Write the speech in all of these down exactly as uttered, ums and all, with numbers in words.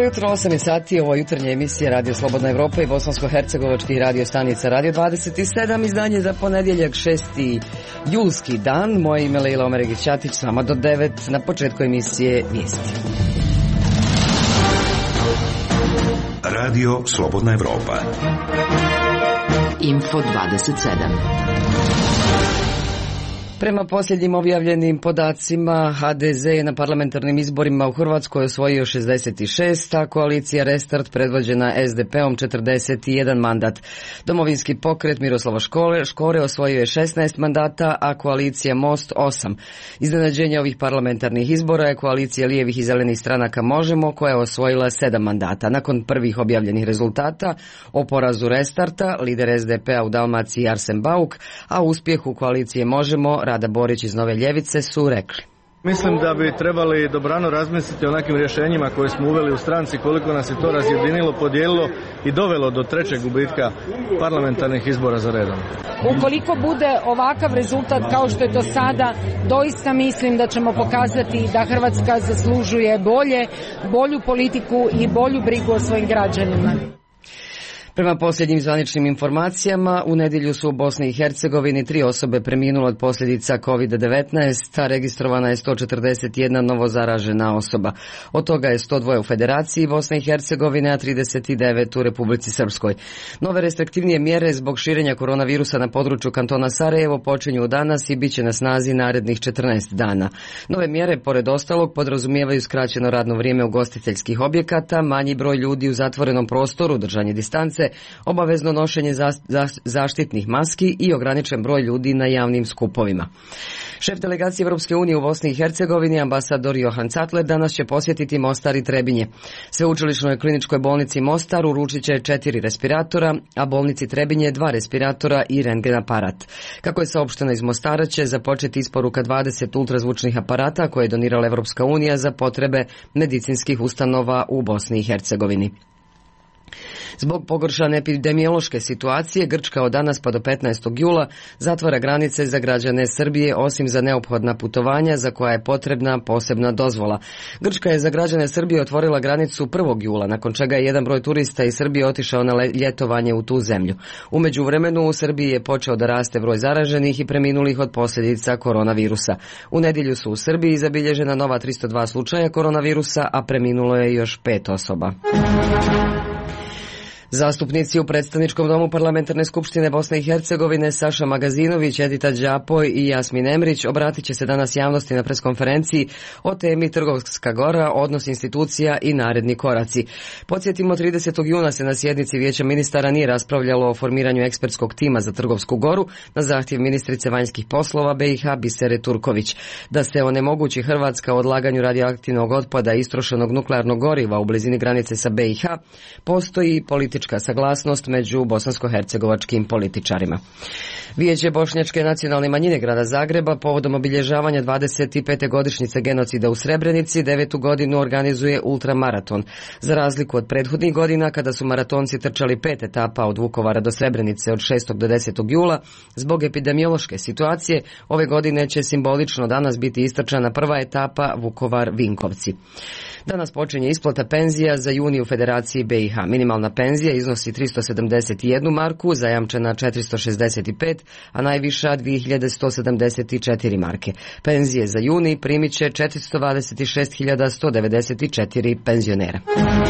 jutro, osam je sati, ovo je jutarnja emisija Radio Slobodna Evropa i bosansko-hercegovački radio stanica Radio dvadeset sedam, izdanje za ponedjeljak šesti julski dan. Moje ime je Lejla Omeregić-Ćatić, s vama do devet, na početku emisije vijesti. Radio Slobodna Evropa. Info dvadeset sedam. Prema posljednjim objavljenim podacima, ha de ze je na parlamentarnim izborima u Hrvatskoj osvojio šezdeset šest, a koalicija Restart predvođena es de peom četrdeset jedan mandat. Domovinski pokret Miroslava Škore, Škore osvojio je šesnaest mandata, a koalicija Most osam. Iznenađenje ovih parlamentarnih izbora je koalicija lijevih i zelenih stranaka Možemo, koja je osvojila sedam mandata. Nakon prvih objavljenih rezultata o porazu Restarta, lider es de pea u Dalmaciji Arsen Bauk, a uspjehu koalicije Možemo Rada Borić iz Nove Ljevice su rekli: Mislim da bi trebali dobrano razmisliti o nekim rješenjima koje smo uveli u stranci, koliko nas je to razjedinilo, podijelilo i dovelo do trećeg gubitka parlamentarnih izbora za redom. Ukoliko bude ovakav rezultat kao što je to sada, doista mislim da ćemo pokazati da Hrvatska zaslužuje bolje, bolju politiku i bolju brigu o svojim građanima. Prema posljednjim zvaničnim informacijama, u nedjelju su u Bosni i Hercegovini tri osobe preminule od posljedica kovid devetnaest, a registrovana je sto četrdeset jedna novozaražena osoba. Od toga je sto dva u Federaciji Bosne i Hercegovine, a trideset devet u Republici Srpskoj. Nove restriktivnije mjere zbog širenja koronavirusa na području kantona Sarajevo počinju danas i bit će na snazi narednih četrnaest dana. Nove mjere, pored ostalog, podrazumijevaju skraćeno radno vrijeme ugostiteljskih objekata, manji broj ljudi u zatvorenom prostoru, držanje distance, obavezno nošenje zaštitnih maski i ograničen broj ljudi na javnim skupovima. Šef delegacije Europske unije u Bosni i Hercegovini, ambasador Johan Catler, danas će posjetiti Mostar i Trebinje. Sveučilišnoj kliničkoj bolnici Mostar uručit će četiri respiratora, a bolnici Trebinje dva respiratora i rentgen aparat. Kako je saopšteno iz Mostara, će započeti isporuka dvadeset ultrazvučnih aparata koje je donirala Europska unija za potrebe medicinskih ustanova u Bosni i Hercegovini. Zbog pogoršane epidemiološke situacije, Grčka od danas pa do petnaestog jula zatvara granice za građane Srbije, osim za neophodna putovanja za koja je potrebna posebna dozvola. Grčka je za građane Srbije otvorila granicu prvog jula, nakon čega je jedan broj turista iz Srbije otišao na ljetovanje u tu zemlju. U međuvremenu u Srbiji je počeo da raste broj zaraženih i preminulih od posljedica koronavirusa. U nedjelju su u Srbiji zabilježena nova tristo dva slučaja koronavirusa, a preminulo je još pet osoba. Zastupnici u predstavničkom domu Parlamentarne skupštine Bosne i Hercegovine Saša Magazinović, Edita Đapoj i Jasmin Emrić obratit će se danas javnosti na preskonferenciji o temi Trgovska gora, odnos institucija i naredni koraci. Podsjetimo, tridesetog juna se na sjednici Vijeća ministara nije raspravljalo o formiranju ekspertskog tima za Trgovsku goru na zahtjev ministrice vanjskih poslova be i ha Bisere Turković. Da se onemogući Hrvatska o odlaganju radioaktivnog otpada i istrošenog nuklearnog goriva u blizini granice sa be i ha, postoji politička saglasnost među bosansko-hercegovačkim političarima. Vijeće bošnjačke nacionalne manjine grada Zagreba povodom obilježavanja dvadeset pete godišnjice genocida u Srebrenici devetu godinu organizuje ultramaraton. Za razliku od prethodnih godina kada su maratonci trčali pet etapa od Vukovara do Srebrenice od šestog do desetog jula, zbog epidemiološke situacije ove godine će simbolično danas biti istrčana prva etapa Vukovar-Vinkovci. Danas počinje isplata penzija za juni u Federaciji be i ha. Minimalna penzija iznosi tristo sedamdeset jednu marku, zajamčena četiristo šezdeset pet, a najviša dvije hiljade sto sedamdeset četiri marke. Penzije za juni primit će četiristo dvadeset šest hiljada sto devedeset četiri penzionera.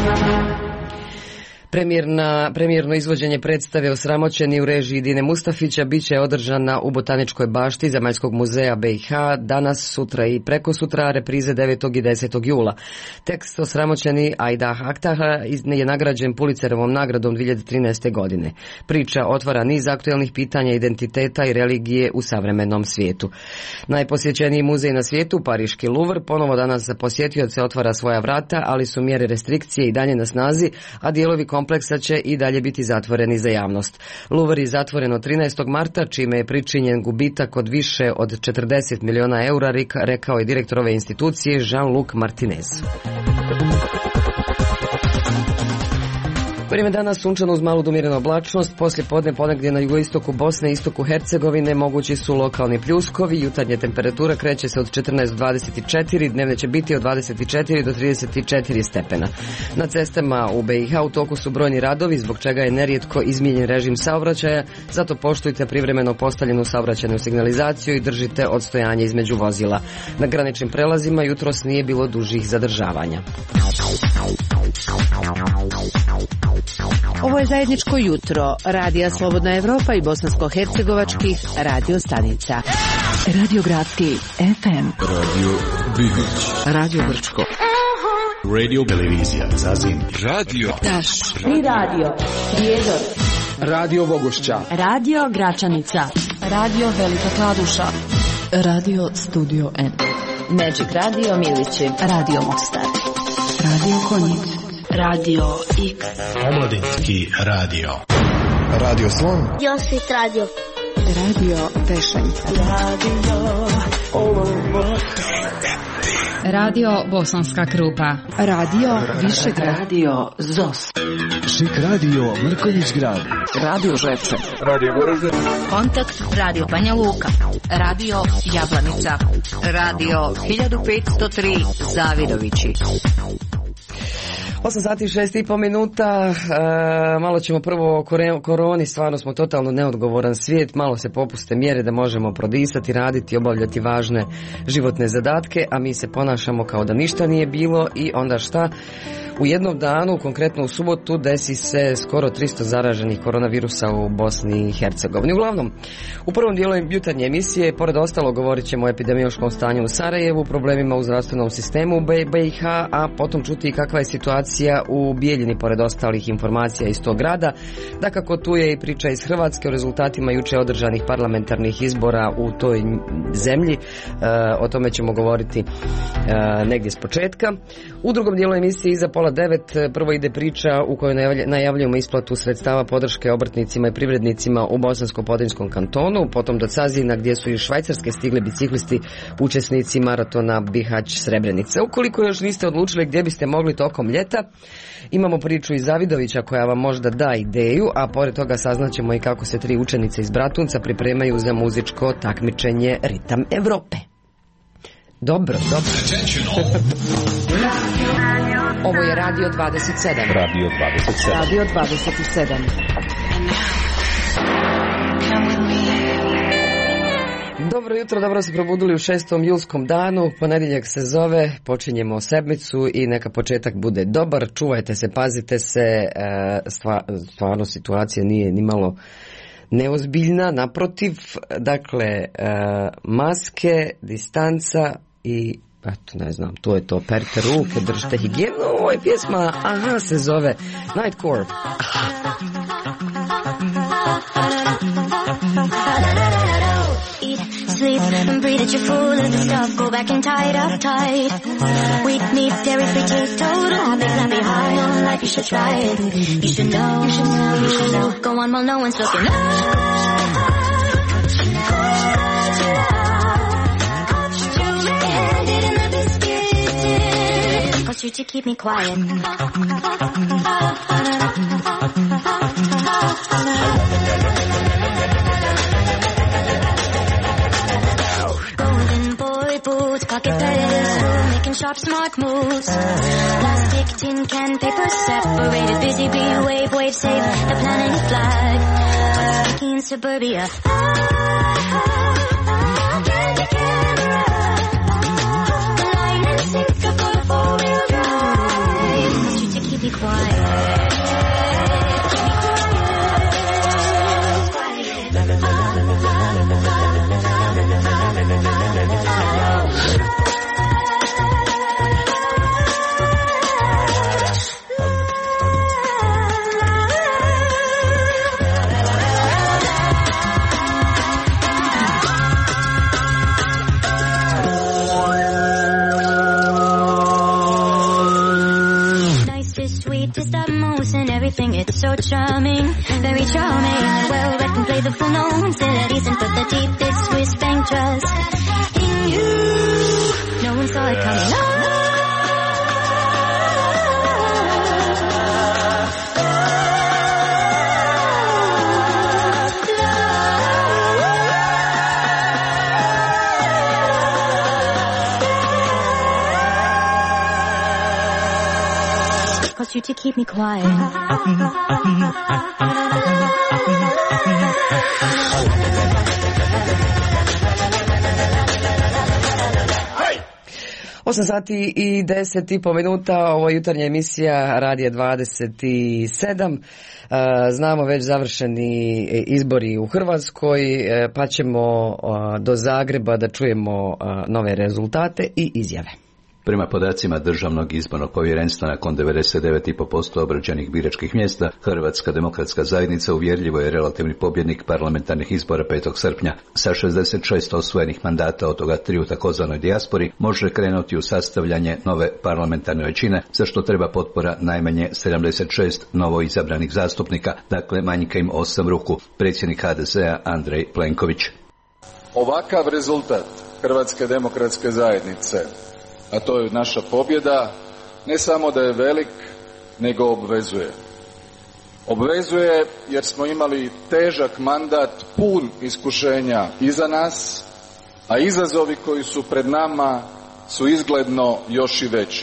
Premijerna, premijerno izvođenje predstave Osramoćeni u režiji Dine Mustafića biće održana u Botaničkoj bašti Zemaljskog muzeja be i ha danas, sutra i preko sutra, reprize devetog i desetog jula. Tekst Osramoćeni Ajdah Aktaha je nagrađen Pulitzerovom nagradom dvije hiljade trinaeste. godine. Priča otvara niz aktuelnih pitanja identiteta i religije u savremenom svijetu. Najposjećeniji muzej na svijetu, Pariški Louvre, ponovo danas za posjetioce otvara svoja vrata, ali su mjere restrikcije i dalje na snazi, a dijelovi kompleksa će i dalje biti zatvoreni za javnost. Louvre je zatvoren od trinaestog marta, čime je pričinjen gubitak od više od četrdeset miliona eura, rekao je direktor ove institucije Jean-Luc Martinez. Vrijeme danas sunčano uz malu do umjerenu oblačnost, poslije podne ponegdje na jugoistoku Bosne i istoku Hercegovine mogući su lokalni pljuskovi, jutarnja temperatura kreće se od četrnaest do dvadeset četiri, dnevne će biti od dvadeset četiri do trideset četiri stepena. Na cestama u B i H u toku su brojni radovi, zbog čega je nerijetko izmijenjen režim saobraćaja, zato poštujte privremeno postavljenu saobraćajnu signalizaciju i držite odstojanje između vozila. Na graničnim prelazima jutros nije bilo dužih zadržavanja. Ovo je zajedničko jutro Radija Slobodna Evropa i bosansko-hercegovačkih radio stanica. Radio Gradski F M, Radio Bibić, Radio Brčko, Radio Televizija Zazin, Radio Taš, Tri Radio, Prijedor, Radio Vogošća, Radio Gračanica, Radio Velika Kladuša, Radio Studio N, Magic Radio Milići, Radio Mostar, Radio Konjic, Radio X, Omladinski radio, Radio Slon, Josip Radio, Radio Pešanica, Radio Radio Bosanska Krupa, Radio Višegrad, Radio Zos, Šik Radio Mrkonjić Grad, Radio Žepče, Radio Goražde, Kontakt Radio Banja Luka, Radio Jablanica, Radio hiljadu petsto tri Zavidovići. osam sati i šest i pol minuta, e, malo ćemo prvo o koroni, stvarno smo totalno neodgovoran svijet, malo se popuste mjere da možemo prodisati, raditi, obavljati važne životne zadatke, a mi se ponašamo kao da ništa nije bilo i onda šta? U jednom danu, konkretno u subotu, desi se skoro tristo zaraženih koronavirusa u Bosni i Hercegovini. Uglavnom, u prvom dijelu jutarnje emisije, pored ostalo, govorit ćemo o epidemiološkom stanju u Sarajevu, problemima u zdravstvenom sistemu u B i H, a potom čuti kakva je situacija u Bijeljini, pored ostalih informacija iz tog grada. Dakako, tu je i priča iz Hrvatske o rezultatima juče održanih parlamentarnih izbora u toj zemlji. E, o tome ćemo govoriti e, negdje s početka. U drugom dijelu emisije iza pola devet prvo ide priča u kojoj najavljujemo isplatu sredstava podrške obrtnicima i privrednicima u Bosansko-Podrinjskom kantonu, potom do Cazina gdje su iz Švajcarske stigli biciklisti učesnici maratona Bihać Srebrenica. Ukoliko još niste odlučili gdje biste mogli tokom ljeta, imamo priču iz Zavidovića koja vam možda da ideju, a pored toga saznaćemo i kako se tri učenice iz Bratunca pripremaju za muzičko takmičenje Ritam Evrope. Dobro, dobro. Ovo je Radio dvadeset sedam. Radio dvadeset sedam. Radio dvadeset sedam. Dobro jutro, dobro se probudili u šestom julskom danu, ponedjeljak se zove, počinjemo sedmicu i neka početak bude dobar, čuvajte se, pazite se, stvarno situacija nije ni malo neozbiljna, naprotiv, dakle, maske, distanca i eto, ne znam, to je to, perite ruke, držite higijenu, ovo je pjesma, aha, se zove Nightcore. Eat, sleep, and breathe at your full of the stuff. Go back and tie it up tight. Wheat, meat, dairy-free, taste total. Happy, happy, high on life, you should try it. You should know, you should know, you should know. Go on while no one's looking. Cause you to keep me quiet. Golden boy boots, pocket pedals, making sharp smart moves. Plastic, tin can, paper separated, busy bee, wave, wave, save the planet flag. But sticky in suburbia. Candy camera, the line and sink for a four-wheel drive. Cause you to keep me quiet. It's so charming, very charming. Well read and play the full known cities and put the deepest Swiss bank trust in you. No one saw it coming. Oh, to keep me quiet. osam sati i deset i po minuta, ovo je jutarnja emisija Radija dvadeset sedam. Znamo već završeni izbori u Hrvatskoj, pa ćemo do Zagreba da čujemo nove rezultate i izjave. Prema podacima Državnog izbornog povjerenstva, nakon devedeset devet zarez pet posto obrađenih biračkih mjesta, Hrvatska demokratska zajednica uvjerljivo je relativni pobjednik parlamentarnih izbora petog srpnja. Sa šezdeset šest osvojenih mandata, od toga tri u takozvanoj dijaspori, može krenuti u sastavljanje nove parlamentarne većine, za što treba potpora najmanje sedamdeset šest novo izabranih zastupnika, dakle manjka im osam ruku. Predsjednik ha de zea Andrej Plenković. Ovakav rezultat Hrvatske demokratske zajednice, a to je naša pobjeda, ne samo da je velik, nego obvezuje. Obvezuje jer smo imali težak mandat, pun iskušenja iza nas, a izazovi koji su pred nama su izgledno još i veći.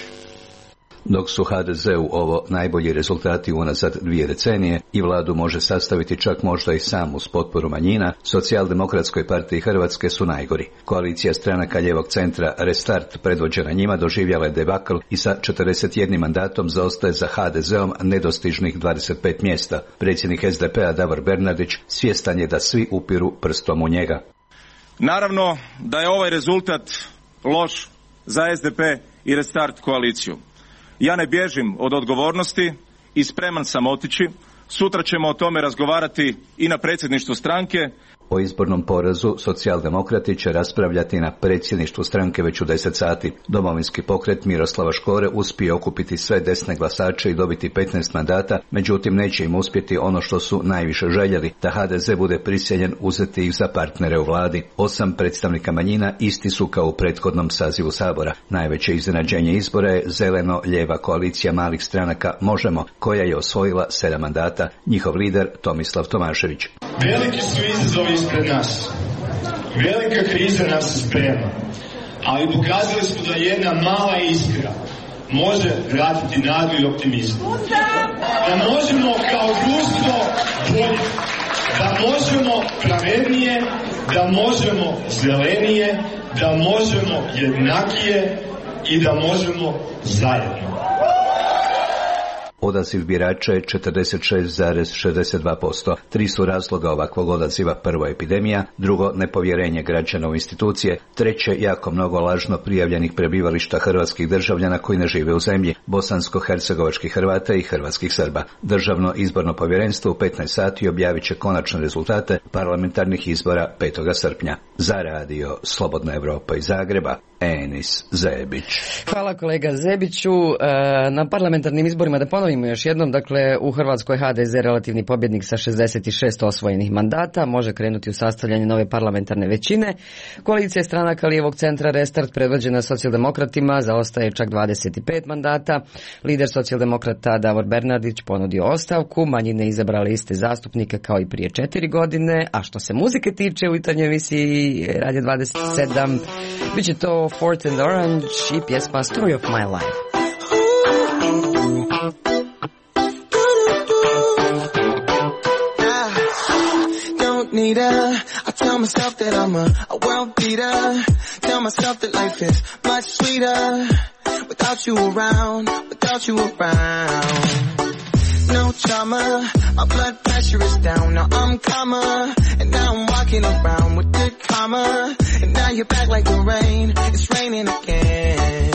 Dok su ha de zeu ovo najbolji rezultati unazad dvije decenije i vladu može sastaviti čak možda i sam uz potporu manjina, Socijaldemokratskoj partiji Hrvatske su najgori. Koalicija stranaka lijevog centra Restart, predvođena njima, doživjela je debakl i sa četrdeset jednim mandatom zaostaje za ha de zeom nedostižnih dvadeset pet mjesta. Predsjednik es de pe a Davor Bernardić svjestan je da svi upiru prstom u njega. Naravno da je ovaj rezultat loš za es de pe i Restart koaliciju. Ja ne bježim od odgovornosti i spreman sam otići. Sutra ćemo o tome razgovarati i na predsjedništvu stranke. O izbornom porazu socijaldemokrati će raspravljati na predsjedništvu stranke već u deset sati. Domovinski pokret Miroslava Škore uspije okupiti sve desne glasače i dobiti petnaest mandata, međutim neće im uspjeti ono što su najviše željeli, da ha de ze bude prisiljen uzeti ih za partnere u vladi. Osam predstavnika manjina isti su kao u prethodnom sazivu Sabora. Najveće iznenađenje izbora je zeleno-lijeva koalicija malih stranaka Možemo, koja je osvojila sedam mandata. Njihov lider Tomislav Tomašević. Veliki su izazovi ispred nas. Velika kriza nas se sprema. Ali pokazali smo da jedna mala iskra može vratiti nadu i optimizam. Da možemo kao društvo bolje. Da možemo pravednije. Da možemo zelenije. Da možemo jednakije. I da možemo zajedno. Odaziv birača je četrdeset šest zarez šezdeset dva posto. Tri su razloga ovakvog odaziva: prvo epidemija, drugo nepovjerenje građana u institucije, treće jako mnogo lažno prijavljenih prebivališta hrvatskih državljana koji ne žive u zemlji, bosansko-hercegovačkih Hrvata i hrvatskih Srba. Državno izborno povjerenstvo u petnaest sati objavit će konačne rezultate parlamentarnih izbora petog srpnja. Za radio Slobodna Evropa iz Zagreba, Enis Zebić. Hvala kolega Zebiću. Na parlamentarnim izborima, da ponovimo još jednom, dakle u Hrvatskoj ha de ze relativni pobjednik sa šezdeset šest osvojenih mandata, može krenuti u sastavljanje nove parlamentarne većine. Koalicija stranaka lijevog centra Restart, predvođena socijaldemokratima, zaostaje čak dvadeset pet mandata. Lider socijaldemokrata Davor Bernardić ponudio ostavku, manjine izabrali iste zastupnike kao i prije četiri godine, a što se muzike tiče u jutarnjoj emisiji Radio dvadeset sedam, bit će to Fort and Orange i pjesma Story of My Life. Need her. I tell myself that I'm a, a world beater. Tell myself that life is much sweeter without you around, without you around. No trauma, my blood pressure is down. Now I'm calmer, and now I'm walking around with good karma. And now you're back like the rain, it's raining again.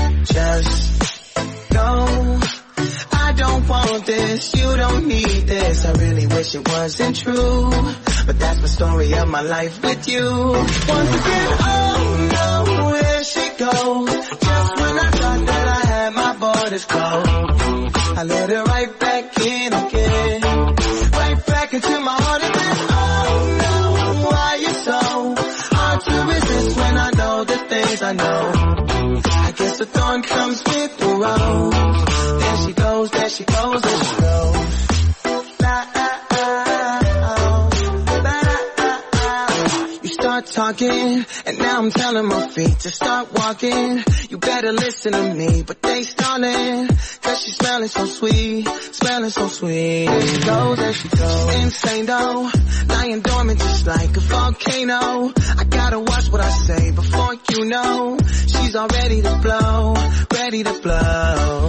Just go. I don't want this, you don't need this. I really wish it wasn't true, but that's the story of my life with you. Once again, oh no, where'd she go? Just when I thought that I had my borders closed, I let her right back in again. Right back into my heart again. Oh no, why you so hard to resist when I know the things I know? I guess the thorn comes with the rose. There she goes, there she goes, there she goes. You start talking, and now I'm telling my feet to start walking. You better listen to me, but they stalling, cause she's smelling so sweet, smelling so sweet. There she goes, there she goes, insane though, lying dormant just like a volcano. I gotta watch what I say before you know, she's all ready to blow, ready to blow.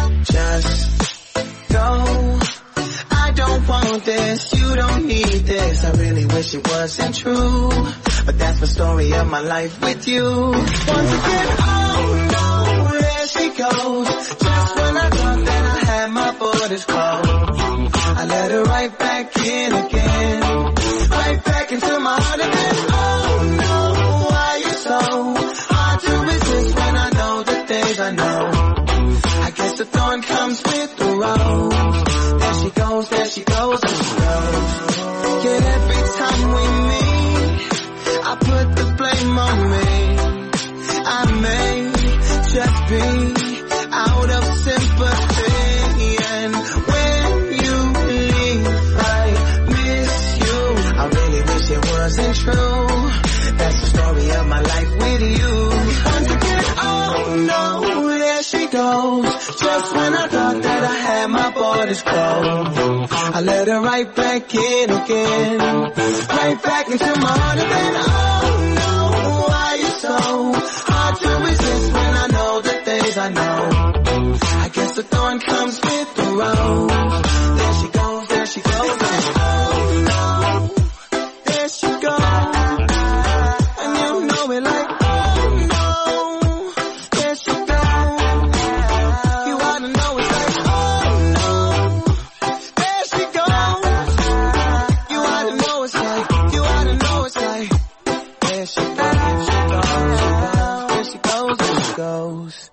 Just go. I don't want this, you don't need this. I really wish it wasn't true, but that's the story of my life with you. Once again, oh no, there she goes. Just when I thought that I had my borders closed, I let her right back in again, right back into my heart again. Oh no, why you so hard to resist when I know the things I know? I guess the thorn comes with the rose. There she goes, there she goes, there she goes. Yet every time we meet, I put the blame on me. I may just be out of sympathy, and when you leave, I miss you. I really wish it wasn't true. That's the story of my life with you. Once again, oh no, there she goes. Just when I thought that I had my borders closed, I let her right back in again, right back into my heart again. Oh no, why you so hard to resist when I know the things I know? I guess the thorn comes with the rose. There she goes, there she goes, there she goes. Oh no, there she goes. And you know it like, oh no, there she goes. You ought to know it's like, oh no, there she goes. You ought to know it's like, you ought to know it's like, there she goes, there she goes, there she goes.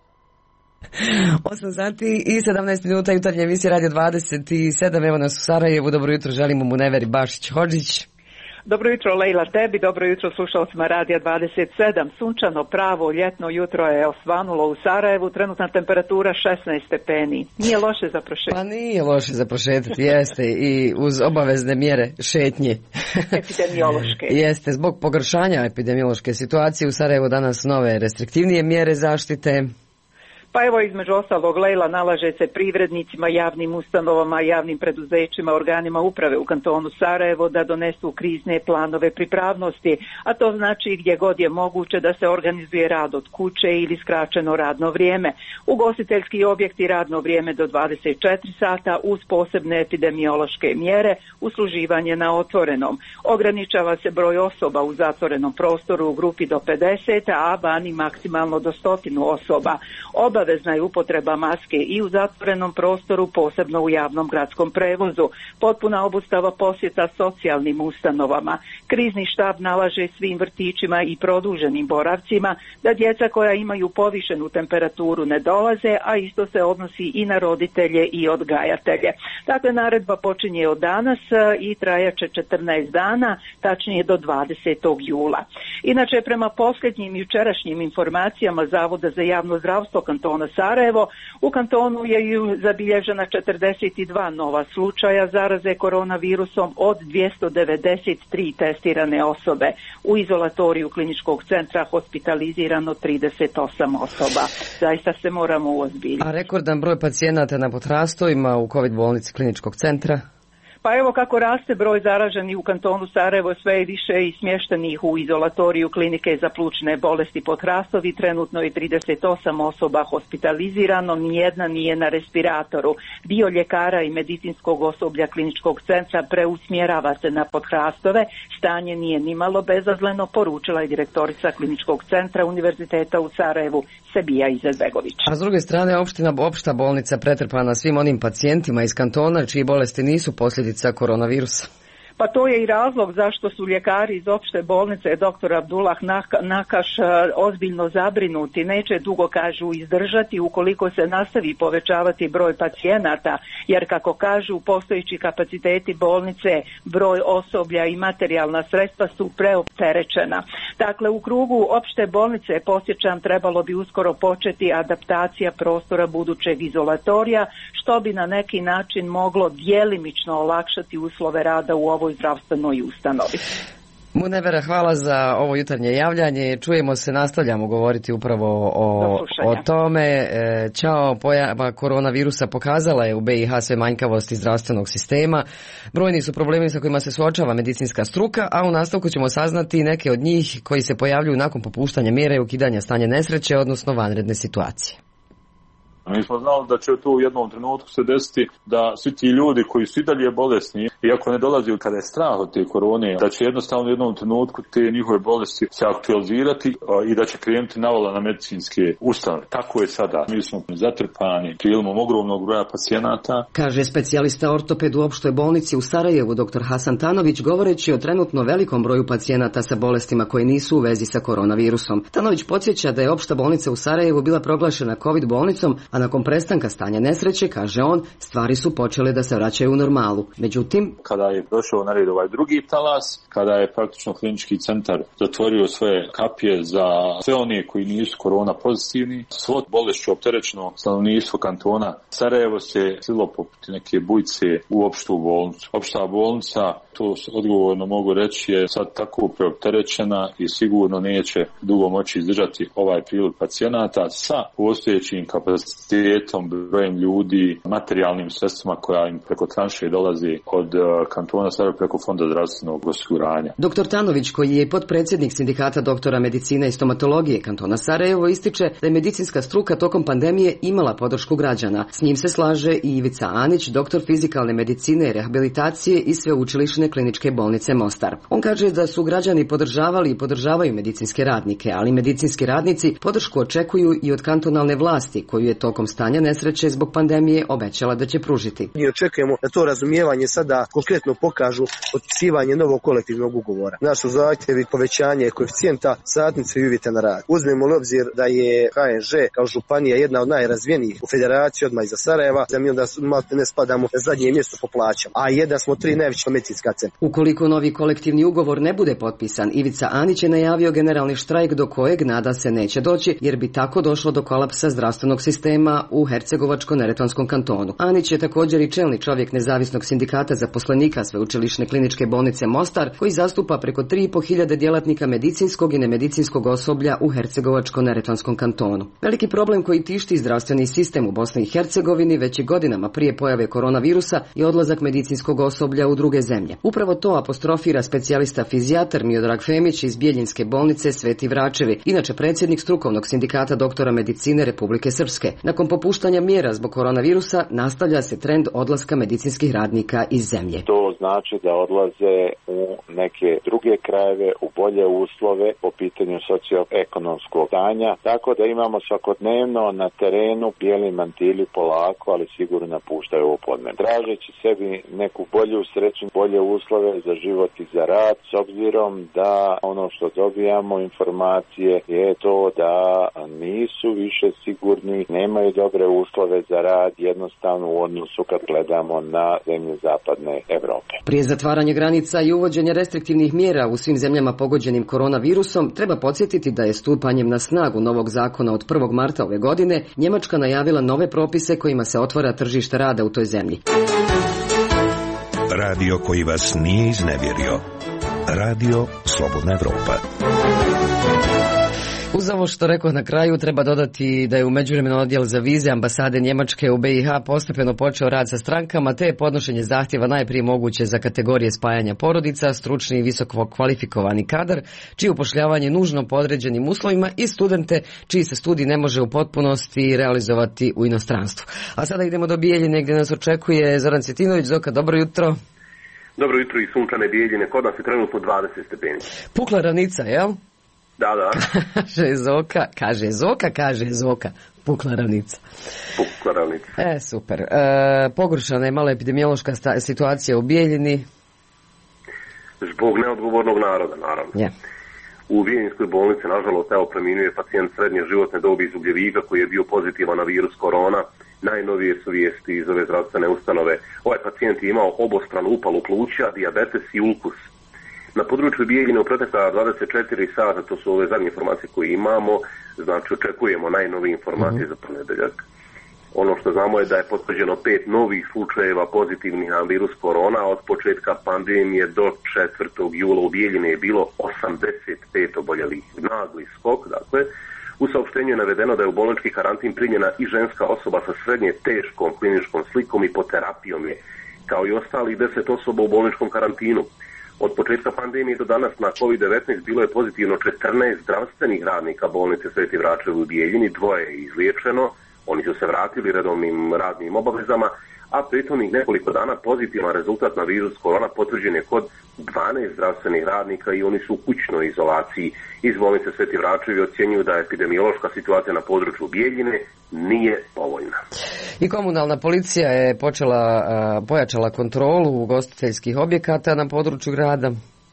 osam sati i sedamnaest minuta, jutarnje emisije Radio dvadeset sedam, evo nas u Sarajevu. Dobro jutro, želimo mu Neveri Bašić-Hodžić. Dobro jutro Lejla tebi, dobro jutro slušalcima Radija dvadeset sedam. Sunčano, pravo, ljetno jutro je osvanulo u Sarajevu, trenutna temperatura šesnaest stepeni. Nije loše za prošetati. Pa nije loše za prošetati, jeste, i uz obavezne mjere šetnje. Epidemiološke. Jeste, zbog pogoršanja epidemiološke situacije u Sarajevu danas nove restriktivnije mjere zaštite. Pa evo, između ostalog, Lejla, nalaže se privrednicima, javnim ustanovama, javnim preduzećima, organima uprave u kantonu Sarajevo da donesu krizne planove pripravnosti, a to znači gdje god je moguće da se organizuje rad od kuće ili skraćeno radno vrijeme. Ugostiteljski objekti radno vrijeme do dvadeset četiri sata uz posebne epidemiološke mjere, usluživanje na otvorenom. Ograničava se broj osoba u zatvorenom prostoru u grupi do pedeset, a vani maksimalno do stotinu osoba. Obavezna je upotreba maske i u zatvorenom prostoru, posebno u javnom gradskom prevozu. Potpuna obustava posjeta socijalnim ustanovama. Krizni štab nalaže svim vrtićima i produženim boravcima da djeca koja imaju povišenu temperaturu ne dolaze, a isto se odnosi i na roditelje i odgajatelje. Dakle, naredba počinje od danas i trajaće četrnaest dana, tačnije do dvadesetog jula. Inače, prema posljednjim jučerašnjim informacijama Zavoda za javno zdravstvo kantona Sarajevo, u kantonu je zabilježena četrdeset dva nova slučaja zaraze koronavirusom od dvjesto devedeset tri testirane osobe. U izolatoriju kliničkog centra hospitalizirano trideset osam osoba. Zaista se moramo uozbiljiti. A rekordan broj pacijenata na potrastovima u COVID bolnici kliničkog centra? Pa evo kako raste broj zaraženih u kantonu Sarajevo, sve je više i smještenih u izolatoriju klinike za plućne bolesti Potrastovi. Trenutno je trideset osam osoba hospitalizirano, nijedna nije na respiratoru. Dio ljekara i medicinskog osoblja kliničkog centra preusmjerava se na Potrastove. Stanje nije nimalo bezazleno, poručila je direktorica kliničkog centra Univerziteta u Sarajevu Sebija Izetbegović. A s druge strane, opština, opšta bolnica pretrpana svim onim pacijentima iz kantona čiji bolesti nisu posljedica koronavirusa. Pa to je i razlog zašto su ljekari iz opšte bolnice doktor Abdullah Nakaš ozbiljno zabrinuti. Neće dugo, kažu, izdržati ukoliko se nastavi povećavati broj pacijenata, jer kako kažu postojeći kapaciteti bolnice, broj osoblja i materijalna sredstva su preopterećena. Dakle, u krugu opšte bolnice, posjećam, trebalo bi uskoro početi adaptacija prostora budućeg izolatorija, što bi na neki način moglo djelimično olakšati uslove rada u ovoj zdravstvenoj ustanovi. Munevera, hvala za ovo jutarnje javljanje. Čujemo se, nastavljamo govoriti upravo o, o tome. E, Ćao, pojava koronavirusa pokazala je u B i H sve manjkavosti zdravstvenog sistema. Brojni su problemi sa kojima se suočava medicinska struka, a u nastavku ćemo saznati neke od njih koji se pojavljuju nakon popuštanja mjera i ukidanja stanja nesreće, odnosno vanredne situacije. Mi smo znali da će to u jednom trenutku se desiti da svi ti ljudi koji su i dalje bolesni, iako ne dolazi kada je strah od te korone, da će jednostavno u jednom trenutku te njihove bolesti se aktualizirati i da će krenuti navala na medicinske ustanove. Tako je sada. Mi smo zatrpani prilomom ogromnog broja pacijenata. Kaže specijalista ortoped u opštoj bolnici u Sarajevu dr. Hasan Tanović, govoreći o trenutno velikom broju pacijenata sa bolestima koje nisu u vezi sa koronavirusom. Tanović podsjeća da je opšta bolnica u Sarajevu bila proglašena COVID bolnicom, a nakon prestanka stanja nesreće, kaže on, stvari su počele da se vraćaju u normalu. Međutim, kada je došao na red ovaj drugi talas, kada je praktično klinički centar zatvorio svoje kapije za sve one koji nisu korona pozitivni, svo bolešću opterećeno stanovništvo kantona Sarajevo se slilo poput neke bujce u opštu bolnicu. Opšta bolnica, to odgovorno mogu reći, je sad tako preopterećena i sigurno neće dugo moći izdržati ovaj priliv pacijenata sa postojećim kapacitetom, brojem ljudi, materijalnim sredstvima koja im preko tranše dolazi od kantona Sarajevo preko Fonda zdravstvenog osiguranja. Doktor Tanović, koji je potpredsjednik Sindikata doktora medicine i stomatologije kantona Sarajevo, ističe da je medicinska struka tokom pandemije imala podršku građana. S njim se slaže i Ivica Anić, doktor fizikalne medicine i rehabilitacije iz Sveučilišne kliničke bolnice Mostar. On kaže da su građani podržavali i podržavaju medicinske radnike, ali medicinski radnici podršku očekuju i od kantonalne vlasti, koju je tokom stanja nesreće zbog pandemije obećala da će pružiti. Mi očekujemo da to razumijevanje sada konkretno pokažu potpisivanje novog kolektivnog ugovora. Naš su zahtjevi povećanje koeficijenta satnice i uvjeta na rad. Uzmemo li obzir da je H N Ž kao županija jedna od najrazvijenijih u federaciji odmah iza Sarajeva, da mi onda ne spadamo na zadnje mjesto po plaćama, a jedan smo tri najveća medicinska centra. Ukoliko novi kolektivni ugovor ne bude potpisan, Ivica Anić je najavio generalni štrajk do kojeg nada se neće doći, jer bi tako došlo do kolapsa zdravstvenog sistema u Hercegovačko-neretvanskom kantonu. Anić je također i čelni čovjek nezavisnog sindikata zaposlenika Sveučilišne kliničke bolnice Mostar, koji zastupa preko tri i po hiljade djelatnika medicinskog i nemedicinskog osoblja u Hercegovačko-neretvanskom kantonu. Veliki problem koji tišti zdravstveni sistem u Bosni i Hercegovini već i godinama prije pojave koronavirusa je odlazak medicinskog osoblja u druge zemlje. Upravo to apostrofira specijalista fizijatar Miodrag Femić iz Bijeljinske bolnice Sveti Vračevi, inače predsjednik strukovnog sindikata doktora medicine Republike Srpske. Nakon popuštanja mjera zbog koronavirusa nastavlja se trend odlaska medicinskih radnika iz zemlje. To znači da odlaze u neke druge krajeve, u bolje uslove po pitanju socioekonomskog stanja, tako da imamo svakodnevno na terenu bijeli mantili polako, ali sigurno napuštaju ovo podneblje. Tražeći sebi neku bolju sreću, bolje uslove za život i za rad, s obzirom da ono što dobijamo informacije je to da nisu više sigurni, nemaju dobre uslove za rad, jednostavno u odnosu kad gledamo na zemlje zapadne Evrope. Prije zatvaranja granica i uvođenja restriktivnih mjera u svim zemljama pogođenim koronavirusom, treba podsjetiti da je stupanjem na snagu novog zakona od prvog marta ove godine Njemačka najavila nove propise kojima se otvara tržište rada u toj zemlji. Radio koji vas nije iznevjerio. Radio Slobodna Evropa. Uz ovo što rekao na kraju, treba dodati da je u međuvremenu odjel za vize ambasade Njemačke u B i H postepeno počeo rad sa strankama, te je podnošenje zahtjeva najprije moguće za kategorije spajanja porodica, stručni i visoko kvalifikovani kadar, čije upošljavanje nužno po određenim uslovima, i studente čiji se studij ne može u potpunosti realizovati u inostranstvu. A sada idemo do Bijeljine gdje nas očekuje Zoran Cvjetinović. Zoka, dobro jutro. Dobro jutro i sunčane Bijeljine, kod nas je trenutno dvadeset stepeni. Pukla ravnica, jel? Da, da. kaže Zoka, kaže Zoka, kaže Zoka, pukla ravnica. Pukla ravnica. E, super. E, pogoršana je mala epidemiološka sta- situacija u Bijeljini. Zbog neodgovornog naroda, naravno. Yeah. U Bijeljinskoj bolnici, nažalost, evo preminuo je pacijent srednje životne dobi iz Ugljevika koji je bio pozitivan na virus korona. Najnovije su vijesti iz ove zdravstvene ustanove. Ovaj pacijent je imao obostranu upalu pluća, dijabetes i ulkus. Na području Bijeljine u protekla dvadeset četiri sata, to su ove zadnje informacije koje imamo, znači očekujemo najnovije informacije mm-hmm. za ponedjeljak. Ono što znamo je da je potvrđeno pet novih slučajeva pozitivnih na virus korona, a od početka pandemije do četvrtog jula u Bijeljini je bilo osamdeset pet oboljelih. Nagli skok, dakle. U saopštenju je navedeno da je u bolnički karantin primljena i ženska osoba sa srednje teškom kliničkom slikom i hipoterapijom je, kao i ostalih deset osoba u bolničkom karantinu. Od početka pandemije do danas na kovid devetnaest bilo je pozitivno četrnaest zdravstvenih radnika bolnice Sveti Vračevo u Bijeljini, dvoje je izliječeno, oni su se vratili redovnim radnim obavezama, a prethodnih nekoliko dana pozitivan rezultat na virus korona potvrđen je kod dvanaest zdravstvenih radnika i oni su u kućnoj izolaciji. Iz bolnice Sveti Vračevi ocjenjuju da epidemiološka situacija na području Bijeljine nije povoljna. I komunalna policija je počela, pojačala kontrolu ugostiteljskih objekata na području grada.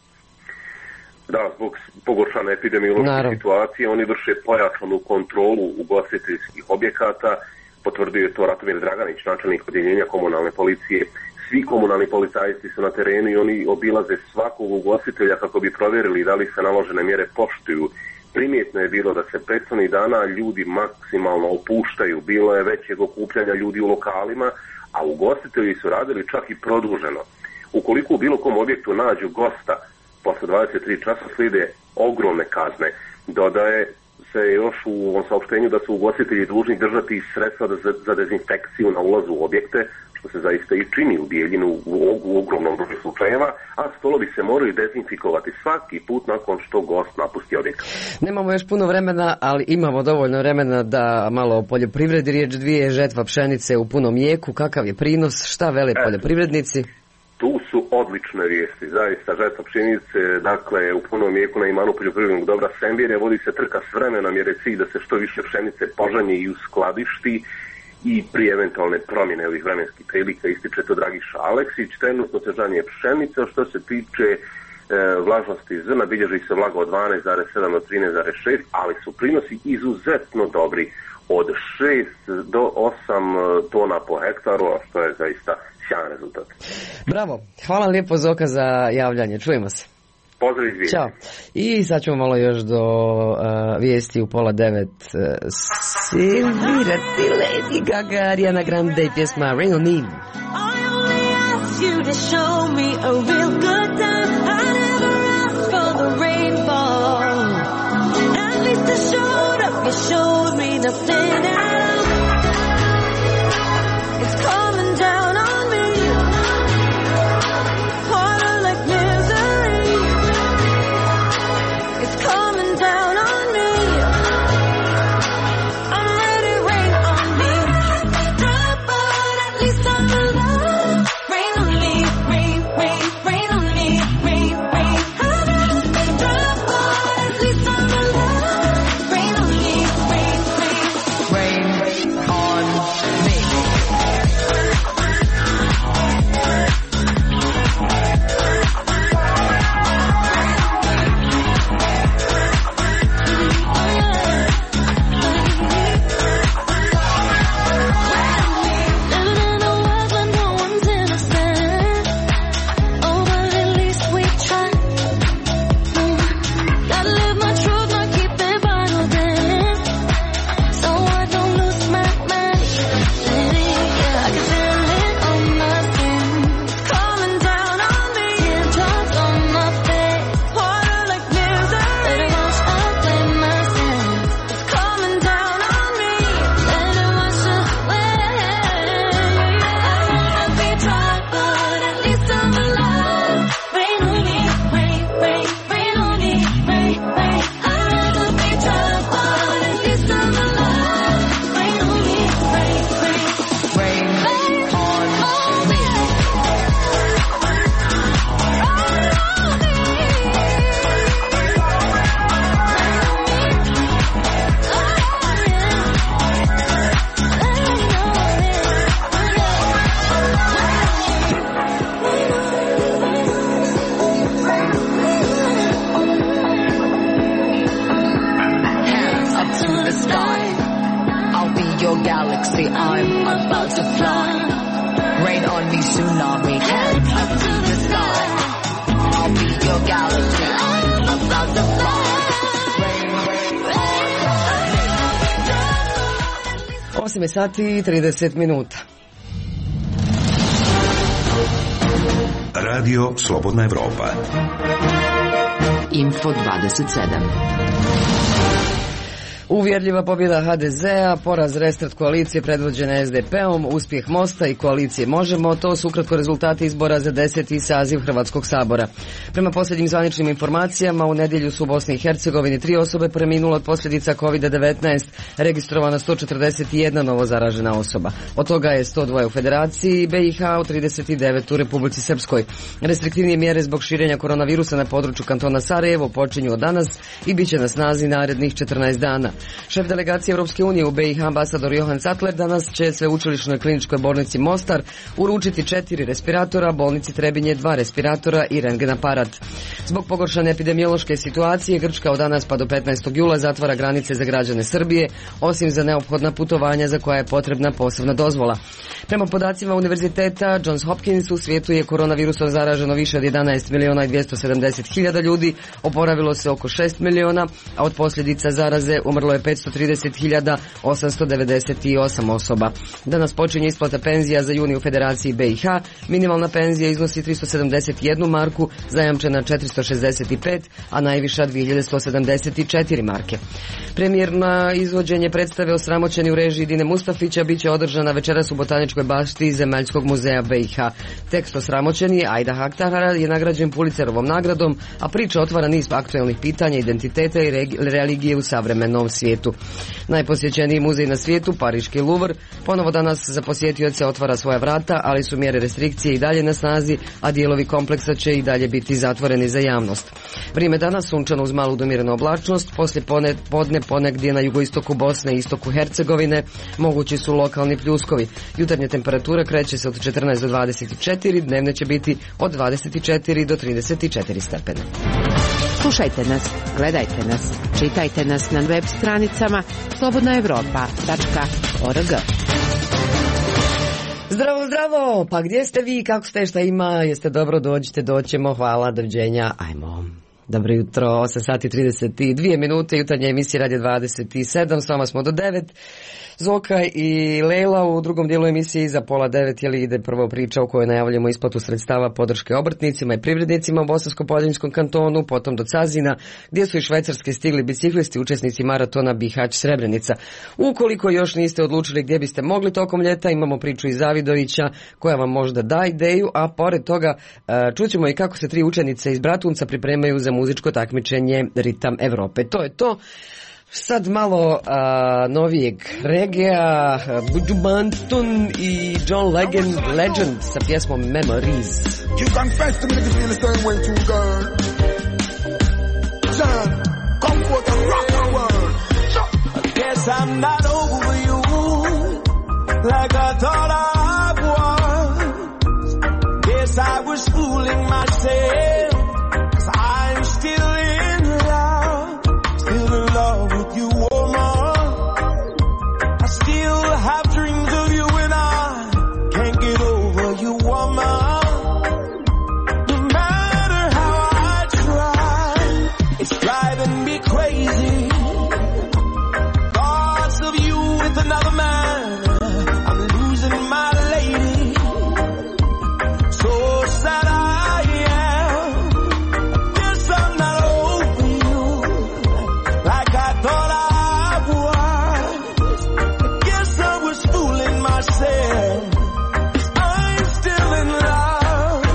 Da, zbog pogoršane epidemiološke Naravno. situacije oni vrše pojačanu kontrolu ugostiteljskih objekata. Potvrdio je to Ratomir Draganić, načelnik odjeljenja komunalne policije. Svi komunalni policajci su na terenu i oni obilaze svakog ugostitelja kako bi provjerili da li se naložene mjere poštuju. Primjetno je bilo da se prethodnih dana ljudi maksimalno opuštaju. Bilo je većeg okupljanja ljudi u lokalima, a ugostitelji su radili čak i produženo. Ukoliko u bilo kom objektu nađu gosta, posle dvadeset tri časa slijede ogromne kazne. Dodaje se još u ovom saopštenju da su ugostitelji dužni držati sredstva za, za dezinfekciju na ulazu u objekte, što se zaista i čini u Bijeljinu u, u ogromnom broju slučajeva, a stolovi se moraju dezinfikovati svaki put nakon što gost napusti objekat. Nemamo još puno vremena, ali imamo dovoljno vremena da malo o poljoprivredi riječ dvije, žetva pšenice u punom jeku, kakav je prinos, šta vele poljoprivrednici? Tu su odlične vijesti, zaista žetva pšenice, dakle u punom jeku na imanu poljoprivrednog dobra Sembirja vodi se trka s vremenom jer je cilj da se što više pšenice požanje i uskladišti i prije eventualne promjene ovih vremenskih prilika ističe to Dragiša Aleksić. Trenutno se žanje pšenice, što se tiče e, vlažnosti zrna bilježi se vlaga od dvanaest zarez sedam do trinaest zarez šest, ali su prinosi izuzetno dobri od šest do osam tona po hektaru, a što je zaista sjajan rezultat. Bravo, hvala lijepo Zoka za javljanje, čujemo se. Pozdrav iz Vijeća. Ćao. I sad ćemo malo još do uh, vijesti u pola devet. Uh, Svirati Lady Gaga, Ariana Grande i pjesma Rain on Me. I only asked you to show me a real good time. I never asked for the rainfall. At least I showed up, you showed me nothing else. It's coming down on me. Harder like misery. It's coming down on me. I'm ready, rain on me. But at least I'm alive. Rain on me, rain, rain, rain. osam sati i trideset minuta. Radio Slobodna Evropa. Info dvadeset sedam. Uvjerljiva pobjeda ha de zea, poraz Restart koalicije predvođene es de pe-om, uspjeh Mosta i koalicije Možemo, to su ukratko rezultati izbora za deseti saziv Hrvatskog sabora. Prema posljednjim zvaničnim informacijama, u nedjelju su u Bosni i Hercegovini tri osobe preminule od posljedica kovid devetnaest, registrovana sto četrdeset jedna novo zaražena osoba. Od toga je sto dva u Federaciji be i ha, u trideset devet u Republici Srpskoj. Restriktivnije mjere zbog širenja koronavirusa na području kantona Sarajevo počinju od danas i bit će na snazi narednih četrnaest dana. Šef delegacije Europske unije u be i ha, ambasador Johan Sattler, danas će sveučilišnoj kliničkoj bolnici Mostar uručiti četiri respiratora, bolnici Trebinje dva respiratora i rentgen aparat. Zbog pogoršane epidemiološke situacije, Grčka od danas pa do petnaestog jula zatvara granice za građane Srbije, osim za neophodna putovanja za koja je potrebna posebna dozvola. Prema podacima Univerziteta Johns Hopkins, u svijetu je koronavirusom zaraženo više od jedanaest miliona i dvjesto sedamdeset hiljada ljudi, oporavilo se oko šest miliona, a od posljedica zaraze umrlo je petsto trideset hiljada osamsto devedeset osam osoba. Danas počinje isplata penzija za juni u Federaciji be i ha. Minimalna penzija iznosi tristo sedamdeset jednu marku, zajamčena četiristo šezdeset pet, a najviša dvije hiljade sto sedamdeset četiri marke. Premijerno izvođenje predstave Osramoćeni u režiji Dine Mustafića biće održana večeras u Botaničkoj bašti Zemaljskog muzeja be i ha. Tekst Osramoćeni Ajda Haktara je nagrađen Pulitzerovom nagradom, a priča otvara niz aktuelnih pitanja identiteta i religije u savremenom svijetu. Najposjećeniji muzej na svijetu, Pariški Louvre, ponovo danas za posjetioce otvara svoja vrata, ali su mjere restrikcije i dalje na snazi, a dijelovi kompleksa će i dalje biti zatvoreni za javnost. Vrijeme danas sunčano uz malu do mirnu oblačnost, poslije podne ponegdje na jugoistoku Bosne i istoku Hercegovine mogući su lokalni pljuskovi. Jutarnje temperature kreće se od četrnaest do dvadeset četiri, dnevne će biti od dvadeset četiri do trideset četiri stepena. Slušajte nas, gledajte nas, čitajte nas na web stranicama slobodna evropa tačka org. Zdravo, zdravo! Pa gdje ste vi, kako ste, šta ima, jeste dobro, dođite, doćemo, hvala, doviđenja, ajmo. Dobro jutro, osam sati trideset dvije minute, jutarnja emisija Radio dvadeset sedam, s vama smo do devet. Zoka i Lejla u drugom dijelu emisije iza pola devet, jeli ide prvo priča u kojoj najavljamo isplatu sredstava podrške obrtnicima i privrednicima u Bosansko-Poljskom kantonu, potom do Cazina, gdje su i švajcarske stigli biciklisti, učesnici maratona Bihać Srebrenica. Ukoliko još niste odlučili gdje biste mogli tokom ljeta, imamo priču iz Zavidovića koja vam možda da ideju, a pored toga čućemo i kako se tri učenice iz Bratunca pripremaju za muzičko takmičenje Ritam Evrope. To je to. Sad malo a, novijeg regija, Buju Banton i John Legend, Legend sa pjesmom Memories. You confess to me that you feel the same way too, girl. John, come forth and rock the world. I guess I'm not over you like I thought I was. Guess I was fooling myself, 'cause I'm still in love, still in love with you, woman. I still have dreams of you and I can't get over you, woman. No matter how I try, it's driving me crazy. Thoughts of you with another man, I'm losing my lady. So sad I am, guess I'm not over you like I thought I was. Guess I was fooling myself, 'cause I'm still in love.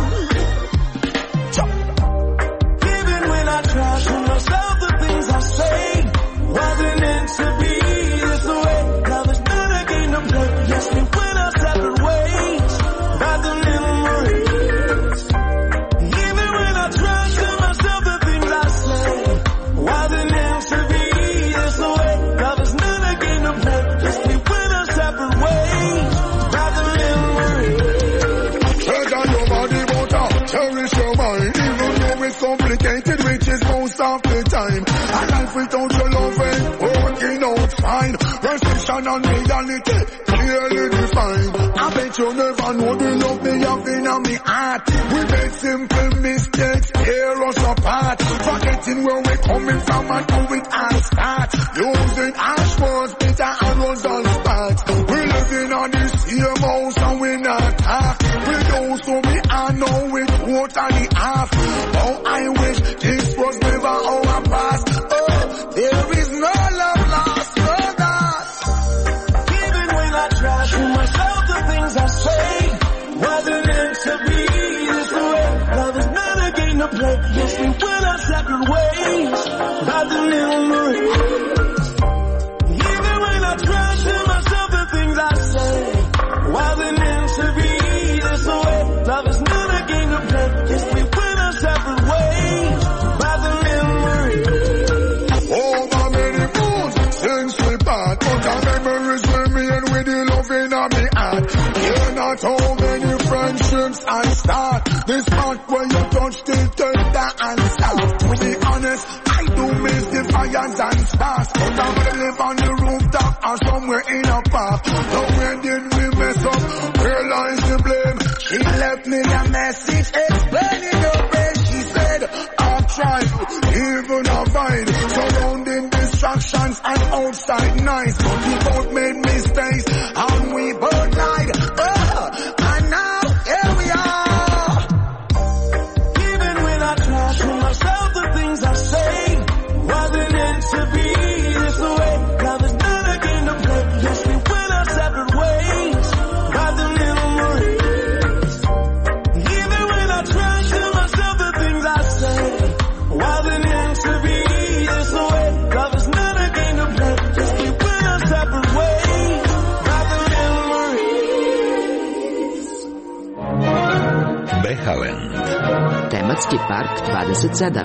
Even when I try to myself, the things I say wasn't meant to be this way. Love is not a game to play. Yes, we went our separate ways by the memories. Even when I try to myself, the things I say wasn't meant to be this way. Love is not a game to play. Yes, we went our separate ways by the memories. Treasure your body, but I'll cherish your mind. Even though it's complicated, which is most of the time. A life without your love ain't working out fine. Perception and reality clearly defined. I bet you never know the love me have in my heart. We make simple mistakes, tear us apart. Forgetting where we're coming from and how it all starts. Using harsh words, bitter arrows and sparks. totally off. Oh, I wish this was never our past. Oh, there is no love lost, no God. Even when I try to myself, the things I say wasn't meant to be this way. Love is not a game to play. Yes, we went our separate ways by the memories. Even when I try to myself, the things I say wasn't meant to be this way. Love is not a game to play. Yes, we went our separate ways by the memories. Over many moons since we part, but our memories remain with the love in our heart. You're not how many friendships I start. This part where you touch the tender and soft. To be honest, I do miss the fires and stars. But I'm gonna live on the rooftop or somewhere in a park. Now where did we mess up? Where lies the blame? She left me a message explaining the way. She said, I've tried, even avoid surrounding distractions and outside noise. But we both made mistakes and we both lied. Oh, and now here we are. Even when I try to myself, the things I say wasn't meant to be this way. Love is not a game to play. Yes, we went our separate ways by the memories. Even when I try to myself, the things I say wasn't meant to be this way. Love is not a game to play. Yes, we went our separate ways by the memories. Behaland. Tematski park dvadeset sedam.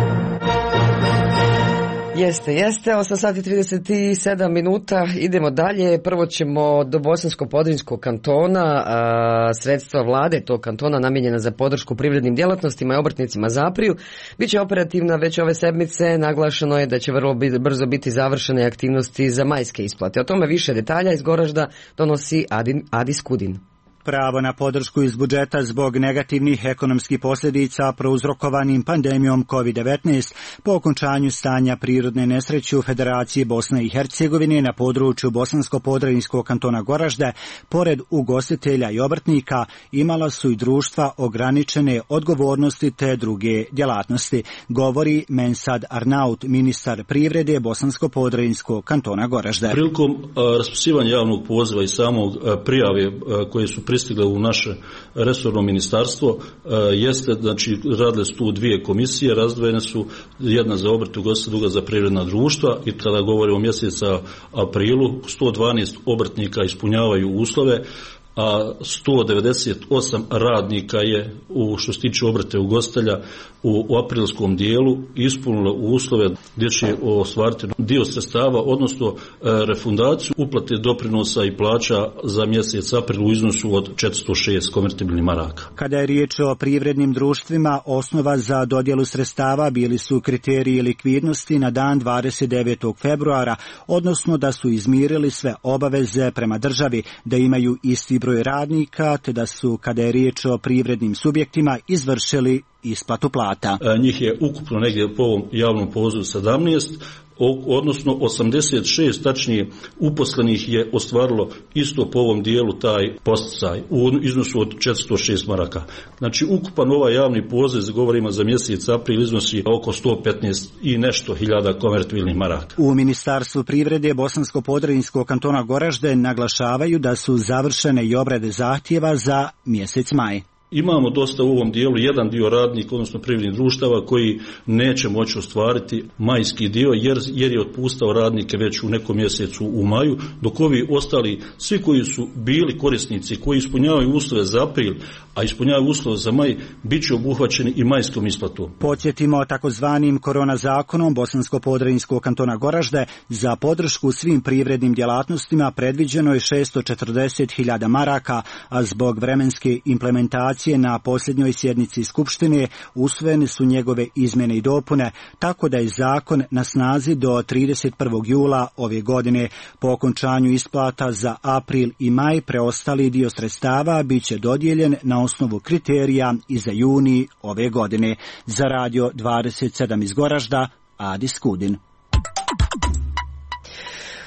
Jeste, jeste, osam sati trideset sedam minuta, idemo dalje, prvo ćemo do Bosansko-Podrinjskog kantona, a, sredstva vlade tog kantona namijenjena za podršku privrednim djelatnostima i obrtnicima Zapriju, bit će operativna već ove sedmice, naglašeno je da će vrlo brzo biti završene aktivnosti za majske isplate. O tome više detalja iz Goražda donosi Adin, Adis Kudin. Pravo na podršku iz budžeta zbog negativnih ekonomskih posljedica prouzrokovanim pandemijom kovid devetnaest po okončanju stanja prirodne nesreće u Federaciji Bosne i Hercegovine na području Bosansko-Podrinjskog kantona Goražde, pored ugostitelja i obrtnika, imala su i društva ograničene odgovornosti te druge djelatnosti, govori Mensad Arnaut, ministar privrede Bosansko-Podrinjskog kantona Goražde. Prilikom uh, raspisivanja javnog poziva i samog uh, prijave uh, koje su pristigle u naše resorno ministarstvo, uh, jeste, znači, radile su tu dvije komisije, razdvojene su, jedna za obrt, druga za privredna društva, i kada govorimo o mjeseca aprilu, sto dvanaest obrtnika ispunjavaju uslove, a sto devedeset osam radnika je, u što se tiče obrte ugostitelja, u, u aprilskom dijelu ispunilo uslove gdje će ostvariti dio sredstava, odnosno e, refundaciju uplate doprinosa i plaća za mjesec april u iznosu od četiristo šest konvertibilnih maraka. Kada je riječ o privrednim društvima, osnova za dodjelu sredstava bili su kriteriji likvidnosti na dan dvadeset devetog februara, odnosno da su izmirili sve obaveze prema državi, da imaju isti broj radnika, te da su, kada je riječ o privrednim subjektima, izvršili isplatu plata. E, njih je ukupno negdje po ovom javnom pozivu sedamnaest, odnosno osamdeset šest tačnije uposlenih je ostvarilo isto po ovom dijelu taj podsticaj u iznosu od četiristo šest maraka. Znači ukupan ovaj javni poziv, govorimo za mjesec april, iznosi oko sto petnaest i nešto hiljada konvertibilnih maraka. U Ministarstvu privrede Bosansko-Podrinjskog kantona Goražde naglašavaju da su završene i obrade zahtjeva za mjesec maj. Imamo dosta u ovom dijelu jedan dio radnika, odnosno privrednih društava, koji neće moći ostvariti majski dio jer, jer je otpustao radnike već u nekom mjesecu u maju, dok ovi ostali, svi koji su bili korisnici, koji ispunjavaju uslove za april, a ispunjavaju uslove za maj, bit će obuhvaćeni i majskom isplatom. Podsjetimo, takozvanim korona zakonom Bosansko-Podrinjskog kantona Goražde za podršku svim privrednim djelatnostima predviđeno je šesto četrdeset hiljada maraka, a zbog vremenske implementacije na posljednjoj sjednici Skupštine usvojene su njegove izmjene i dopune, tako da je zakon na snazi do trideset prvog jula ove godine. Po okončanju isplata za april i maj preostali dio sredstava bit će dodijeljen na osnovu kriterija i za juni ove godine. Za Radio dvadeset sedam iz Goražda, Adis Kudin.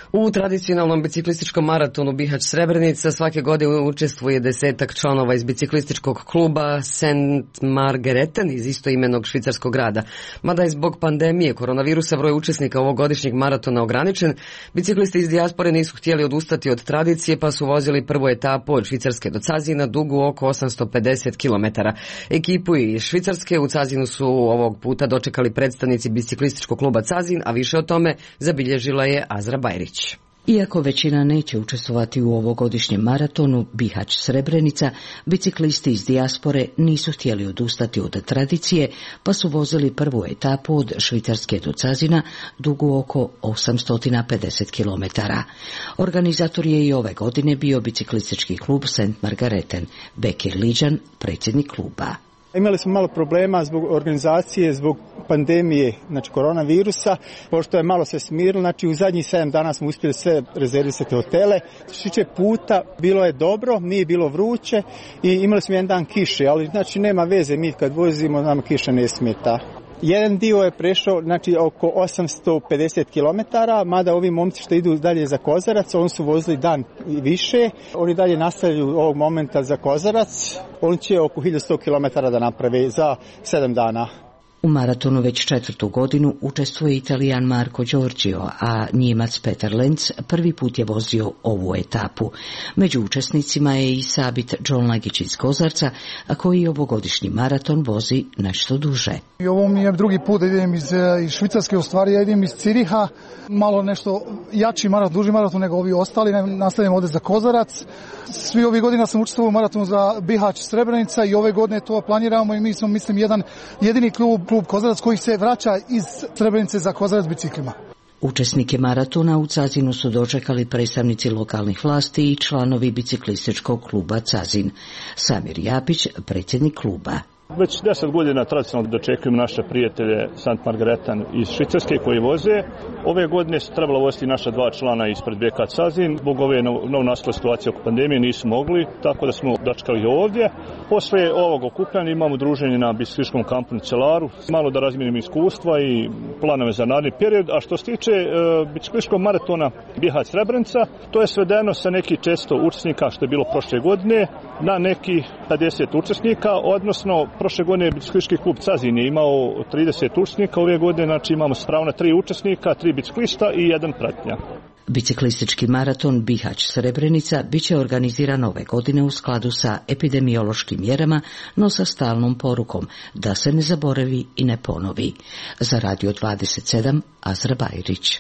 U tradicionalnom biciklističkom maratonu Bihać Srebrenica svake godine učestvuje desetak članova iz biciklističkog kluba Saint Margareten iz istoimenog švicarskog grada. Mada je zbog pandemije koronavirusa broj učesnika ovogodišnjeg maratona ograničen, biciklisti iz dijaspore nisu htjeli odustati od tradicije pa su vozili prvu etapu od Švicarske do Cazina dugu oko osamsto pedeset kilometara. Ekipu iz Švicarske u Cazinu su ovog puta dočekali predstavnici biciklističkog kluba Cazin, a više o tome zabilježila je Azra Bajrić. Iako većina neće učestvovati u ovogodišnjem maratonu Bihać Srebrenica, biciklisti iz dijaspore nisu htjeli odustati od tradicije, pa su vozili prvu etapu od Švicarske do Cazina, dugu oko osamsto pedeset kilometara. Organizator je i ove godine bio biciklistički klub Saint Margareten. Bekir Liđan, predsjednik kluba. Imali smo malo problema zbog organizacije, zbog pandemije, znači koronavirusa, pošto je malo se smirilo, znači u zadnjih sedam dana smo uspjeli sve rezervisati hotele. Što puta bilo je dobro, nije bilo vruće i imali smo jedan dan kiše, ali znači nema veze, mi kad vozimo nama kiša ne smeta. Jedan dio je prešao, znači oko osamsto pedeset kilometara, mada ovi momci što idu dalje za Kozarac, oni su vozili dan i više, oni dalje nastavljaju ovog momenta za Kozarac, oni će oko hiljadu sto kilometara da naprave za sedam dana. U maratonu već četvrtu godinu učestvuje Italijan Marco Giorgio, a Njemac Petar Lenz prvi put je vozio ovu etapu. Među učesnicima je i Sabit Džonlagić iz Kozarca, a koji ovogodišnji maraton vozi nešto duže. I ovo mi je drugi put da idem iz, iz Švicarske, u stvari ja idem iz Ciriha, malo nešto jači maraton, duži maraton nego ovi ostali, nastavljam ovdje za Kozarac. Svi ovih godina sam učestvovao u maratonu za Bihać Srebrenica i ove godine to planiramo i mi smo, mislim, jedan jedini klub, klub Kozarac koji se vraća iz Srebrenice za Kozarac biciklima. Učesnike maratona u Cazinu su dočekali predstavnici lokalnih vlasti i članovi biciklističkog kluba Cazin. Samir Japić, predsjednik kluba. Već deset godina tradicionalno dočekujemo naše prijatelje Saint Margaretan iz Švicarske koji voze. Ove godine su trebalo voziti naša dva člana ispred B K Cazin. Zbog ove novonastale situacije oko pandemije nisu mogli, tako da smo dočekali ovdje. Posle ovog okupljanja imamo druženje na biciklističkom kampu na Celaru. Malo da razmijenimo iskustva i planove za naredni period. A što se tiče e, biciklističkog maratona Bihać Srebrenica, to je svedeno sa nekih često učesnika što je bilo prošle godine na neki pedeset učesnika, odnosno prošle godine biciklistički klub Cazin je imao trideset učesnika, ove godine znači imamo spravo na tri učesnika, tri biciklista i jedan pratnja. Biciklistički maraton Bihać Srebrenica biće organiziran ove godine u skladu sa epidemiološkim mjerama, no sa stalnom porukom da se ne zaboravi i ne ponovi. Za Radio dvadeset sedam, Azra Bajrić.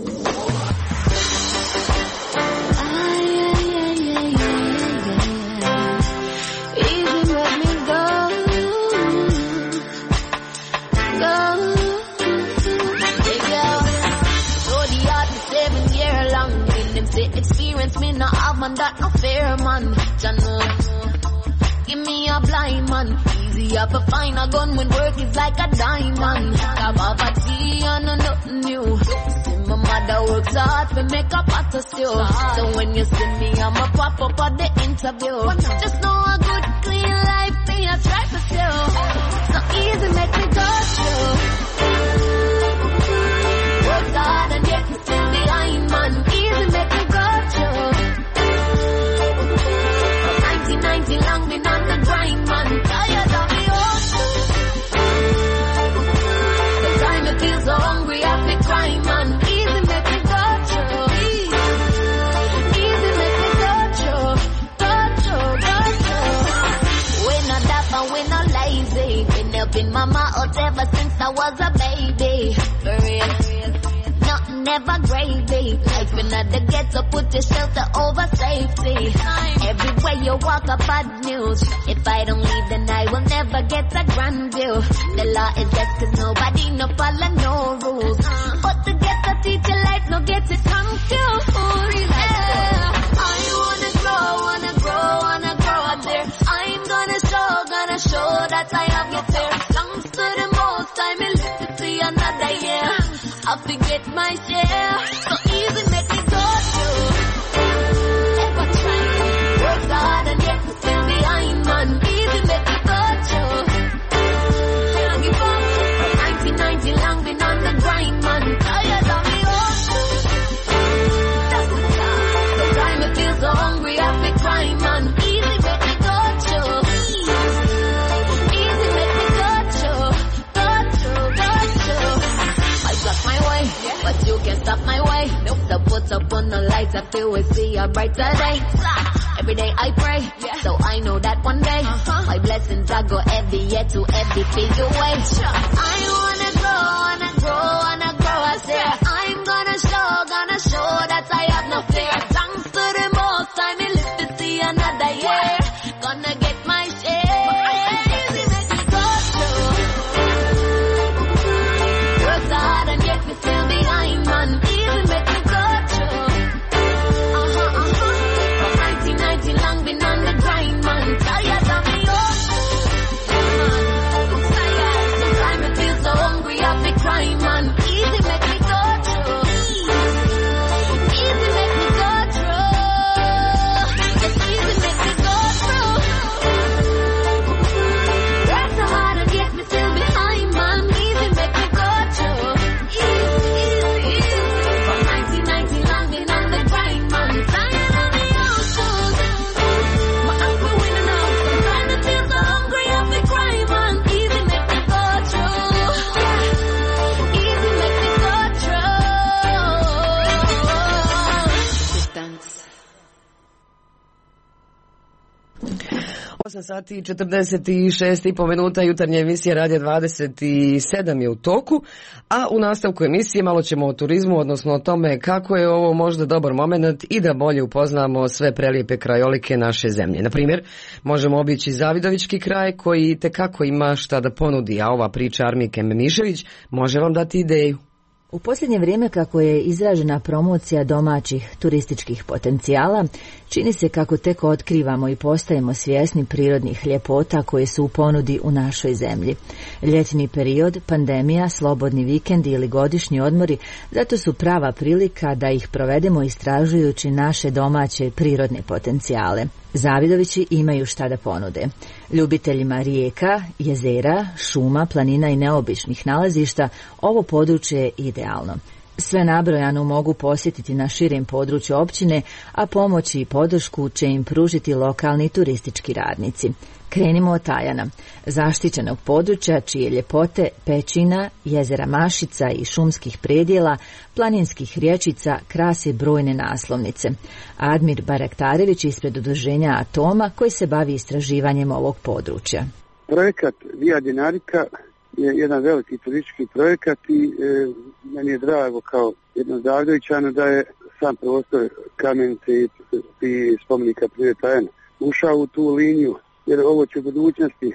Experience me not have man that no fair man. Jano, give me a blind man. Easy up to find a gun when work is like a diamond. Have a tea and nothing new. See my mother works hard to make a pot of stew. So when you see me, I'ma pop up at the interview. Just know a good clean life me I try to steal. So easy make me go through. Work hard and yet still behind man. Easy make me go through. nineteen ninety long been on the grind man. Tired of the hustle. The time it feels so hungry I feel crying man. Easy make me go through. Easy make me go through. Go through, go through. When I dap and when I lazy. Been helping mama out ever since I was a baby. For real. Nothing ever gravy. Life in the ghetto, put your shelter over safety. Everywhere you walk up bad news. If I don't leave then I will never get a grand view. The law is less cause nobody no follow no rules. But the ghetto teach your life, no get it confused. Yeah. I wanna grow, wanna grow, wanna grow up there. I'm gonna show, gonna show that I have get there. Thanks to the most time, I live to see another year. I forget my share, so easy make me go through. Ever try, work hard and yet still behind man. Easy make me go through. Can't give up. nineteen ninety long been on the grind man. Tired of me hustle. lighter till we see a brighter day. Every day I pray, so I know that one day my blessings I go every year to every figure way. I wanna grow, wanna grow, wanna grow. I say I'm gonna show, gonna show that I have no fear. Thanks to the most time me live to see another year. Gonna get my share. Easy make me go through. Work so hard and yet me still behind, man. Easy make me go through. Uh-huh, uh-huh. From nineteen ninety long been on the grind, man. Tired of me up. I'm tired. Sometimes I feel so hungry, I feel crying, man. Easy make me go through. Easy make me go through. It's easy make me go through. Work so hard and yet me still behind, man. Easy make me go through. Easy, easy, easy. From nineteen ninety long been on the grind, man. Tired of me also. My uncle winning out. Sometimes I feel so hungry, I feel crying, man. Easy make me go through. Easy make me go through. Distance. osam sati i četrdeset šest i po minuta, jutarnja emisija Radija dvadeset sedam je u toku, a u nastavku emisije malo ćemo o turizmu, odnosno o tome kako je ovo možda dobar moment i da bolje upoznamo sve prelijepe krajolike naše zemlje. Na primjer, možemo obići Zavidovički kraj koji tekako ima šta da ponudi, a ova priča Armike Memišević može vam dati ideju. U posljednje vrijeme kako je izražena promocija domaćih turističkih potencijala, čini se kako tek otkrivamo i postajemo svjesni prirodnih ljepota koje su u ponudi u našoj zemlji. Ljetni period, pandemija, slobodni vikendi ili godišnji odmori, zato su prava prilika da ih provedemo istražujući naše domaće prirodne potencijale. Zavidovići imaju šta da ponude. Ljubiteljima rijeka, jezera, šuma, planina i neobičnih nalazišta ovo područje je idealno. Sve nabrojano mogu posjetiti na širem području općine, a pomoći i podršku će im pružiti lokalni turistički radnici. Krenimo od Tajana, zaštićenog područja čije ljepote, pećina, jezera Mašica i šumskih predjela, planinskih rječica krase brojne naslovnice. Admir Baraktarević ispred udruženja Atoma koji se bavi istraživanjem ovog područja. Projekat Via Dinarica je jedan veliki turistički projekat i e, meni je drago kao jednom Zavidovićanu da je sam prostor Kamenice i, i spomenika prirode Tajan ušao u tu liniju, jer ovo će u budućnosti, e,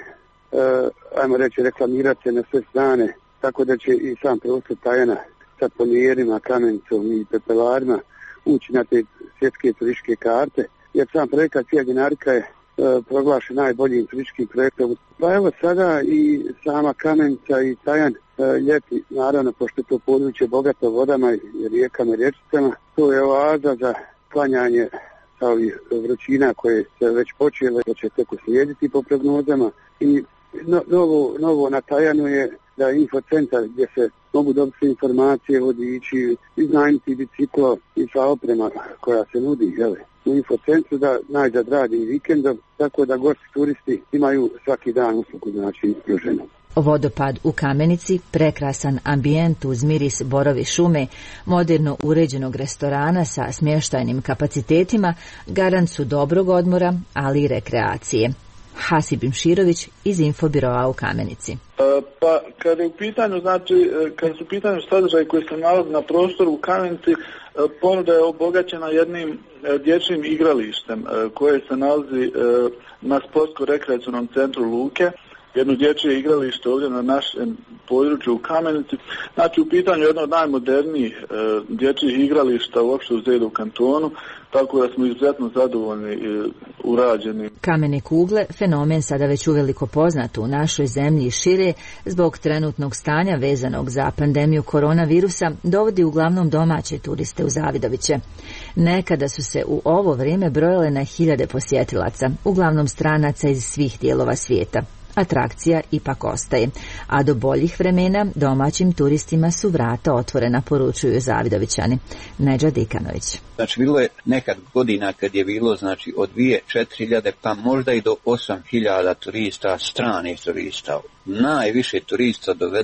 ajmo reći, reklamirati se na sve strane, tako da će i sam prostor Tajana sa ponijerima, Kamenicom i pepelarima ući na te svjetske turističke karte, jer sam projekat Via Dinarica je proglašen najboljim turističkim projektom. Pa evo sada i sama Kamenica i Tajan ljeti, naravno, pošto je to područje bogato vodama i rijekama i rječicama, to je oaza za klanjanje sa ovih vrućina koje se već počele, da će tek uslijediti po prognozama. I no, novo, novo na Tajanu je da je infocentar gdje se mogu dobiti informacije, vodiči, iznajmiti biciklo i sva oprema koja se nudi, jel, u infocentru, da najzad radi i vikendom, tako da gosti turisti imaju svaki dan uslugu, znači pruženo. Vodopad u Kamenici, prekrasan ambijent uz miris borovi šume, moderno uređenog restorana sa smještajnim kapacitetima, garant su dobrog odmora, ali i rekreacije. Hasib Imširović iz Infobiroa u Kamenici. Pa kada je u pitanju, znači, kada su u pitanju sadržaji koji se nalaze na prostoru u Kamenici, ponuda je obogaćena jednim dječjim igralištem koje se nalazi na sportsko-rekreacionom centru Luke, jedno dječje igralište ovdje na našem području u Kamenici. Znači, u pitanju jedno od najmodernijih e, dječjih igrališta uopšte u Zedu kantonu, tako da smo izuzetno zadovoljni i urađeni. Kamene kugle, fenomen sada već uveliko poznat u našoj zemlji i šire, zbog trenutnog stanja vezanog za pandemiju koronavirusa, dovodi uglavnom domaće turiste u Zavidoviće. Nekada su se u ovo vrijeme brojale na hiljade posjetilaca, uglavnom stranaca iz svih dijelova svijeta. Atrakcija ipak ostaje, a do boljih vremena domaćim turistima su vrata otvorena, poručuju Zavidovićani. Neđa Dikanović. Znači, bilo je nekad godina kad je bilo, znači, od dvije do četiri hiljade, pa možda i do osam hiljada turista, stranih turista. Najviše turista dovede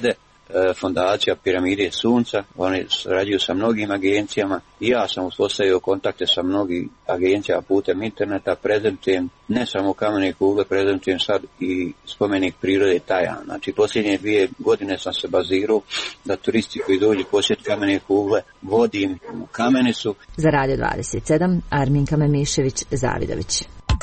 fondacija Piramide Sunca, oni surađuju sa mnogim agencijama i ja sam uspostavio kontakte sa mnogim agencijama putem interneta, prezentujem ne samo kamene kugle, prezentujem sad i spomenik prirode Tajan. Znači, posljednje dvije godine sam se bazirao da turisti koji dođu posjet kamene kugle vodim u Kamenicu. Za Radio dvadeset sedam, Arminka Memišević, Zavidović.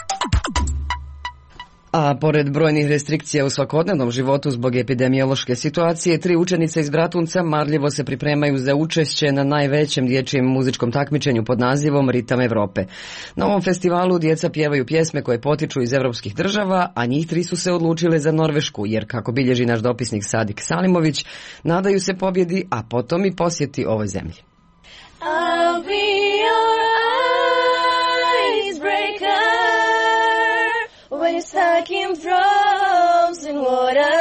A pored brojnih restrikcija u svakodnevnom životu zbog epidemiološke situacije, tri učenice iz Bratunca marljivo se pripremaju za učešće na najvećem dječjem muzičkom takmičenju pod nazivom Ritam Evrope. Na ovom festivalu djeca pjevaju pjesme koje potiču iz evropskih država, a njih tri su se odlučile za Norvešku, jer kako bilježi naš dopisnik Sadik Salimović, nadaju se pobjedi, a potom i posjeti ovoj zemlji. I'll be your icebreaker when you're stuck in frozen water,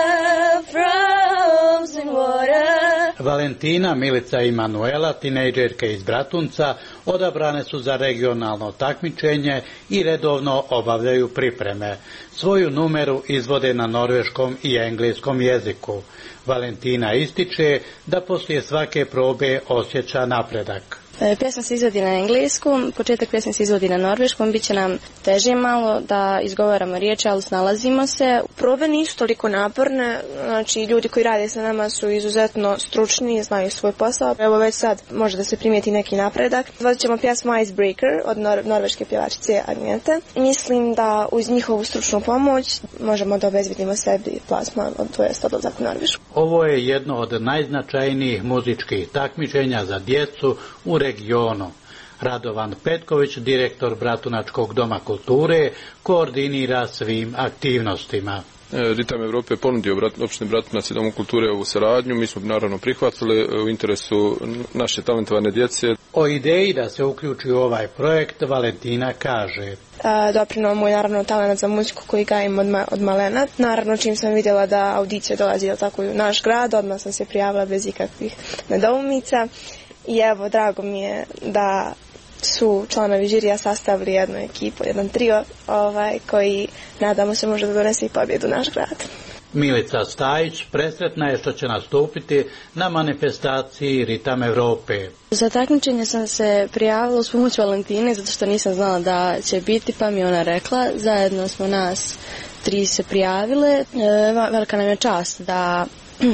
frozen water. Valentina, Milica i Manuela, tinejdžerke iz Bratunca, odabrane su za regionalno takmičenje i redovno obavljaju pripreme. Svoju numeru izvode na norveškom i engleskom jeziku. Valentina ističe da poslije svake probe osjeća napredak. Pjesma se izvodi na engleskom, početak pjesme se izvodi na norveškom, bit će nam teže malo da izgovaramo riječi, ali snalazimo se. Probe nisu toliko naporne, znači ljudi koji rade sa nama su izuzetno stručni, znaju svoj posao. Evo već sad može da se primijeti neki napredak. Izvodit ćemo pjesmu Icebreaker od nor- norveške pjevačice Agnete. Mislim da uz njihovu stručnu pomoć možemo da obezbedimo sebi plasman, to jest odlazak u Norvešku. Ovo je jedno od najznačajnijih muzičkih takmičenja za djecu u regionu. Radovan Petković, direktor Bratunačkog doma kulture, koordinira svim aktivnostima. Ritam Evrope je ponudio opštini Bratunac i Domu kulture ovu saradnju. Mi smo naravno prihvatili u interesu naše talentovane djece. O ideji da se uključi u ovaj projekt Valentina kaže: Doprinuo mu je naravno talent za muziku koji gajim od, ma, od malena. Naravno čim sam vidjela da audicija dolazi tako u naš grad, odmah sam se prijavila bez ikakvih nedoumica. I evo, drago mi je da su članovi žirija sastavili jednu ekipu, jedan trio ovaj, koji nadamo se može da donese i pobjedu u naš grad. Milica Stajić presretna je što će nastupiti na manifestaciji Ritam Evrope. Za takmičenje sam se prijavila uz pomoć Valentine zato što nisam znala da će biti, pa mi ona rekla. Zajedno smo nas tri se prijavile. E, velika nam je čast da,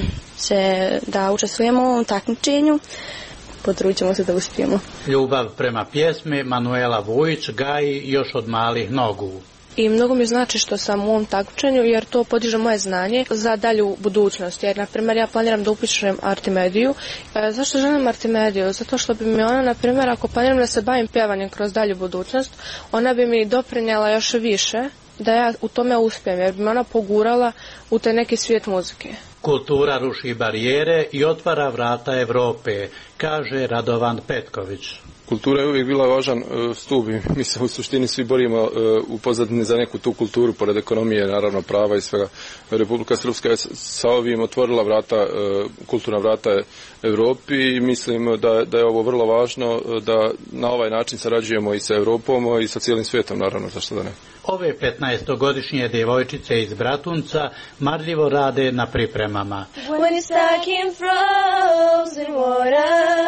se, da učestvujemo u ovom takmičenju. Potrudit ćemo se da uspijemo. Ljubav prema pjesmi Manuela Vujić gaji još od malih nogu. I mnogo mi znači što sam u ovom takmičenju jer to podiže moje znanje za dalju budućnost. Jer, na primjer, ja planiram da upišem Artimediju. E, zašto želim Artimediju? Zato što bi mi ona, na primjer, ako planiram da se bavim pjevanjem kroz dalju budućnost, ona bi mi doprinjela još više da ja u tome uspijem, jer bi me ona pogurala u taj neki svijet muzike. Kultura ruši barijere i otvara vrata Evrope, kaže Radovan Petković. Kultura je uvijek bila važan stup i mi se u suštini svi borimo u pozadini za neku tu kulturu, pored ekonomije, naravno prava i svega. Republika Srpska je sa ovim otvorila vrata, kulturna vrata Evropi i mislim da, da je ovo vrlo važno da na ovaj način sarađujemo i sa Evropom i sa cijelim svijetom, naravno, zašto da ne. Ove petnaestogodišnje djevojčice iz Bratunca marljivo rade na pripremama. When you're stuck in frozen water,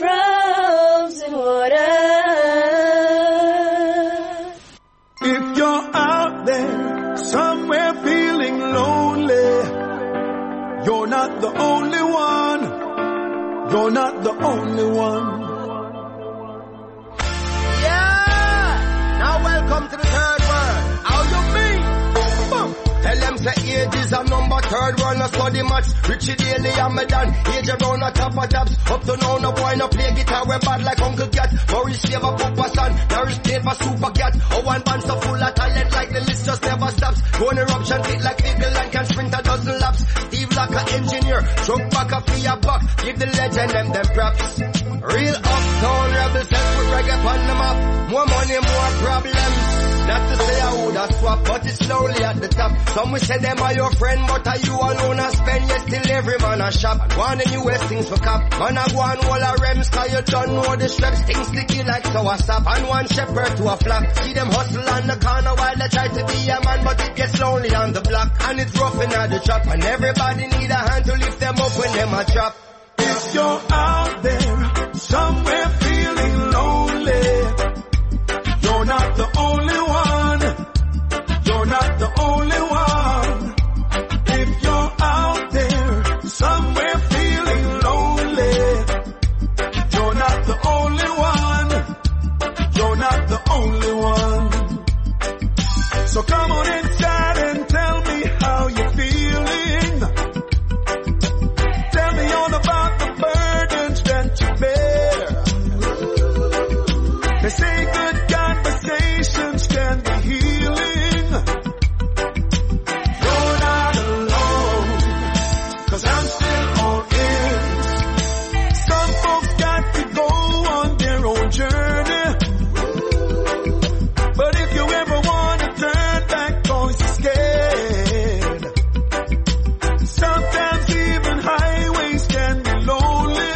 frozen water. If you're out there somewhere feeling lonely, you're not the only one. You're not the only one. Yeah! Now welcome to the third world. How you mean? Boom. Tell them say age is a number, third world no study much. Richie Daly and me done, age around the top of jobs. Up to now no boy no play guitar, we bad like Uncle Cat. Maurice Favor, Papa Son, Norris State for Super Cat. Oh, one band so full of talent like the list just never stops. Go in eruption, hit like eagle and can sprint a dozen laps. Steve like an engineer, truck back up for your buck. Give the legend them them props. Real uptown rebels, set put reggae on the map. More money, more problems. Not to say I would have swap, but it's slowly at the top. Some will say them are your friend, but are you alone a spend? Yes, still every man a shop. One of the newest things for cop. Man a go and wall a rems, cause you don't know the straps. Things sticky like sour sap. And one shepherd to a flock. See them hustle on the corner while they try to be a man, but it gets lonely on the block. And it's rough in the trap. And everybody need a hand to lift them up when them a drop. If you're out there, somewhere feeling lonely, you're not the only one. You're not the only one. If you're out there, somewhere feeling lonely, you're not the only one. You're not the only one. So come on inside and tell me how you're feeling. Tell me all about the burdens that you bear. They say good conversations can be healing. You're not alone, 'cause I'm still all ears. Some folks got to go on their own journey. But if you ever want to turn back, cause you're scared. Sometimes even highways can be lonely.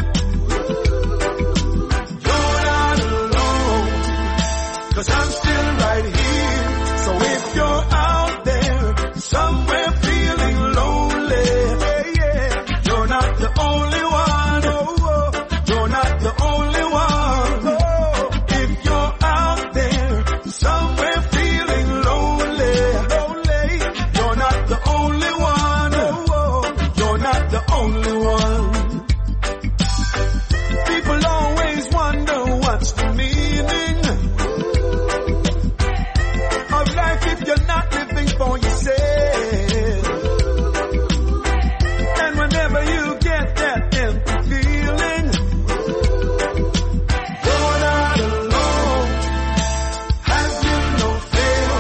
You're not alone, 'cause I'm still right here. So if you're out there, somewhere feeling lonely, yeah, yeah, you're not the only one. You're not the only one. If you're out there, somewhere feeling lonely, you're not the only one. You're not the only one. People always wonder what's the meaning of life if you're not living for yourself. And whenever you get that empty feeling, you're not alone. Have you no fear?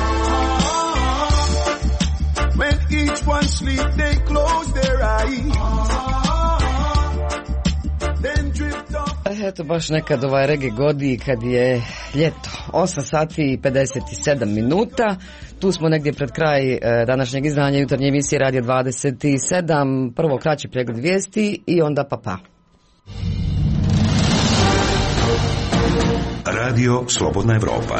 When each one sleep, they close their eyes. Then drift off. Eto, baš nekad ovaj reggae godi kad je ljeto. osam sati i pedeset sedam minuta. Tu smo negdje pred kraj e, današnjeg izdanja jutarnje emisije Radio dvadeset sedam. Prvo kraći pregled vijesti i onda pa pa. Radio Slobodna Evropa.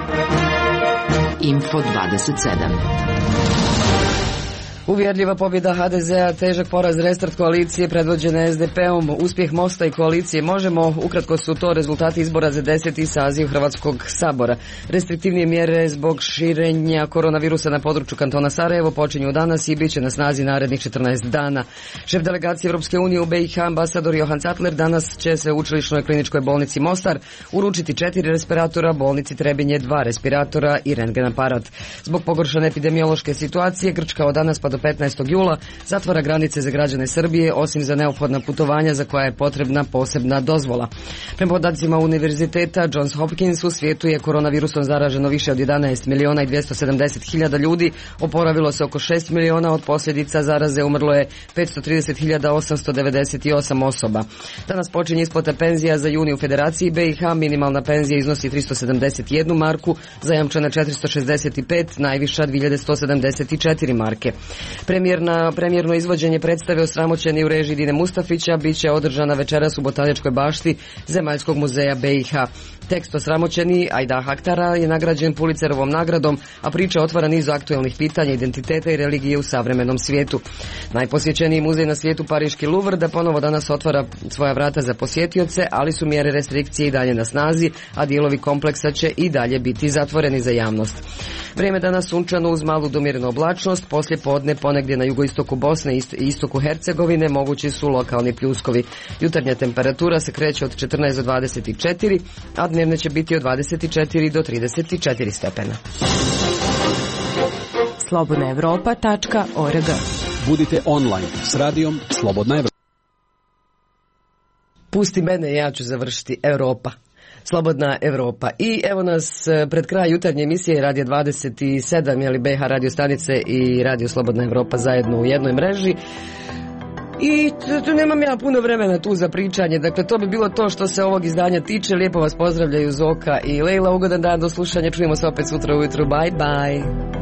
Info dvadeset sedam. Uvjerljiva pobjeda ha de zea, težak poraz Restart koalicije predvođene es de pe-om, uspjeh Mosta i koalicije Možemo, ukratko su to rezultati izbora za deseti saziv Hrvatskog sabora. Restriktivnije mjere zbog širenja koronavirusa na području kantona Sarajevo počinju danas i bit će na snazi narednih četrnaest dana. Šef delegacije Europske unije u be i ha, ambasador Johan Cutler, danas će se učilišnoj kliničkoj bolnici Mostar uručiti četiri respiratora, bolnici Trebinje dva respiratora i rentgen aparat. Zbog pogoršane epidemiološke situacije, Grčka od danas pa do petnaestog jula zatvara granice za građane Srbije, osim za neophodna putovanja za koja je potrebna posebna dozvola. Prema podacima Univerziteta Johns Hopkins, u svijetu je koronavirusom zaraženo više od jedanaest miliona i dvjesto sedamdeset hiljada ljudi, oporavilo se oko šest miliona, od posljedica zaraze umrlo je petsto trideset hiljada osamsto devedeset osam osoba. Danas počinje isplata penzija za juni u Federaciji be i ha, minimalna penzija iznosi tristo sedamdeset jednu marku, zajamčena četiristo šezdeset pet, najviša dvije hiljade sto sedamdeset četiri marke. Premijerna, premijerno izvođenje predstave Osramoćeni u režiji Dine Mustafića bit će održana večeras u Botaničkoj bašti Zemaljskog muzeja be i ha. Tekst Osramoćeni Ajda Haktara je nagrađen Pulitzerovom nagradom, a priča otvara niz aktuelnih pitanja identiteta i religije u savremenom svijetu. Najposjećeniji muzej na svijetu, Pariški Louvre, da ponovo danas otvara svoja vrata za posjetioce, ali su mjere restrikcije i dalje na snazi, a dijelovi kompleksa će i dalje biti zatvoreni za javnost. Vrijeme danas sunčano uz malu do umjerenu oblačnost, poslije podne ponegdje na jugoistoku Bosne i istoku Hercegovine mogući su lokalni pljuskovi. Jutarnja temperatura se kreće od četrnaest do dvadeset četiri, a dnevne će biti od dvadeset četiri do trideset četiri stepena. slobodna evropa tačka org. Budite online s radijom Slobodna Evropa. Pusti mene, ja ću završiti. Europa. Slobodna Evropa. I evo nas pred kraj jutarnje emisije Radio dvadeset sedam, jeli be ha radio stanice i Radio Slobodna Evropa zajedno u jednoj mreži. I tu nemam ja puno vremena tu za pričanje, dakle to bi bilo to što se ovog izdanja tiče. Lijepo vas pozdravljaju Zoka i Lejla, ugodan dan, do slušanja, čujemo se opet sutra ujutru, bye bye.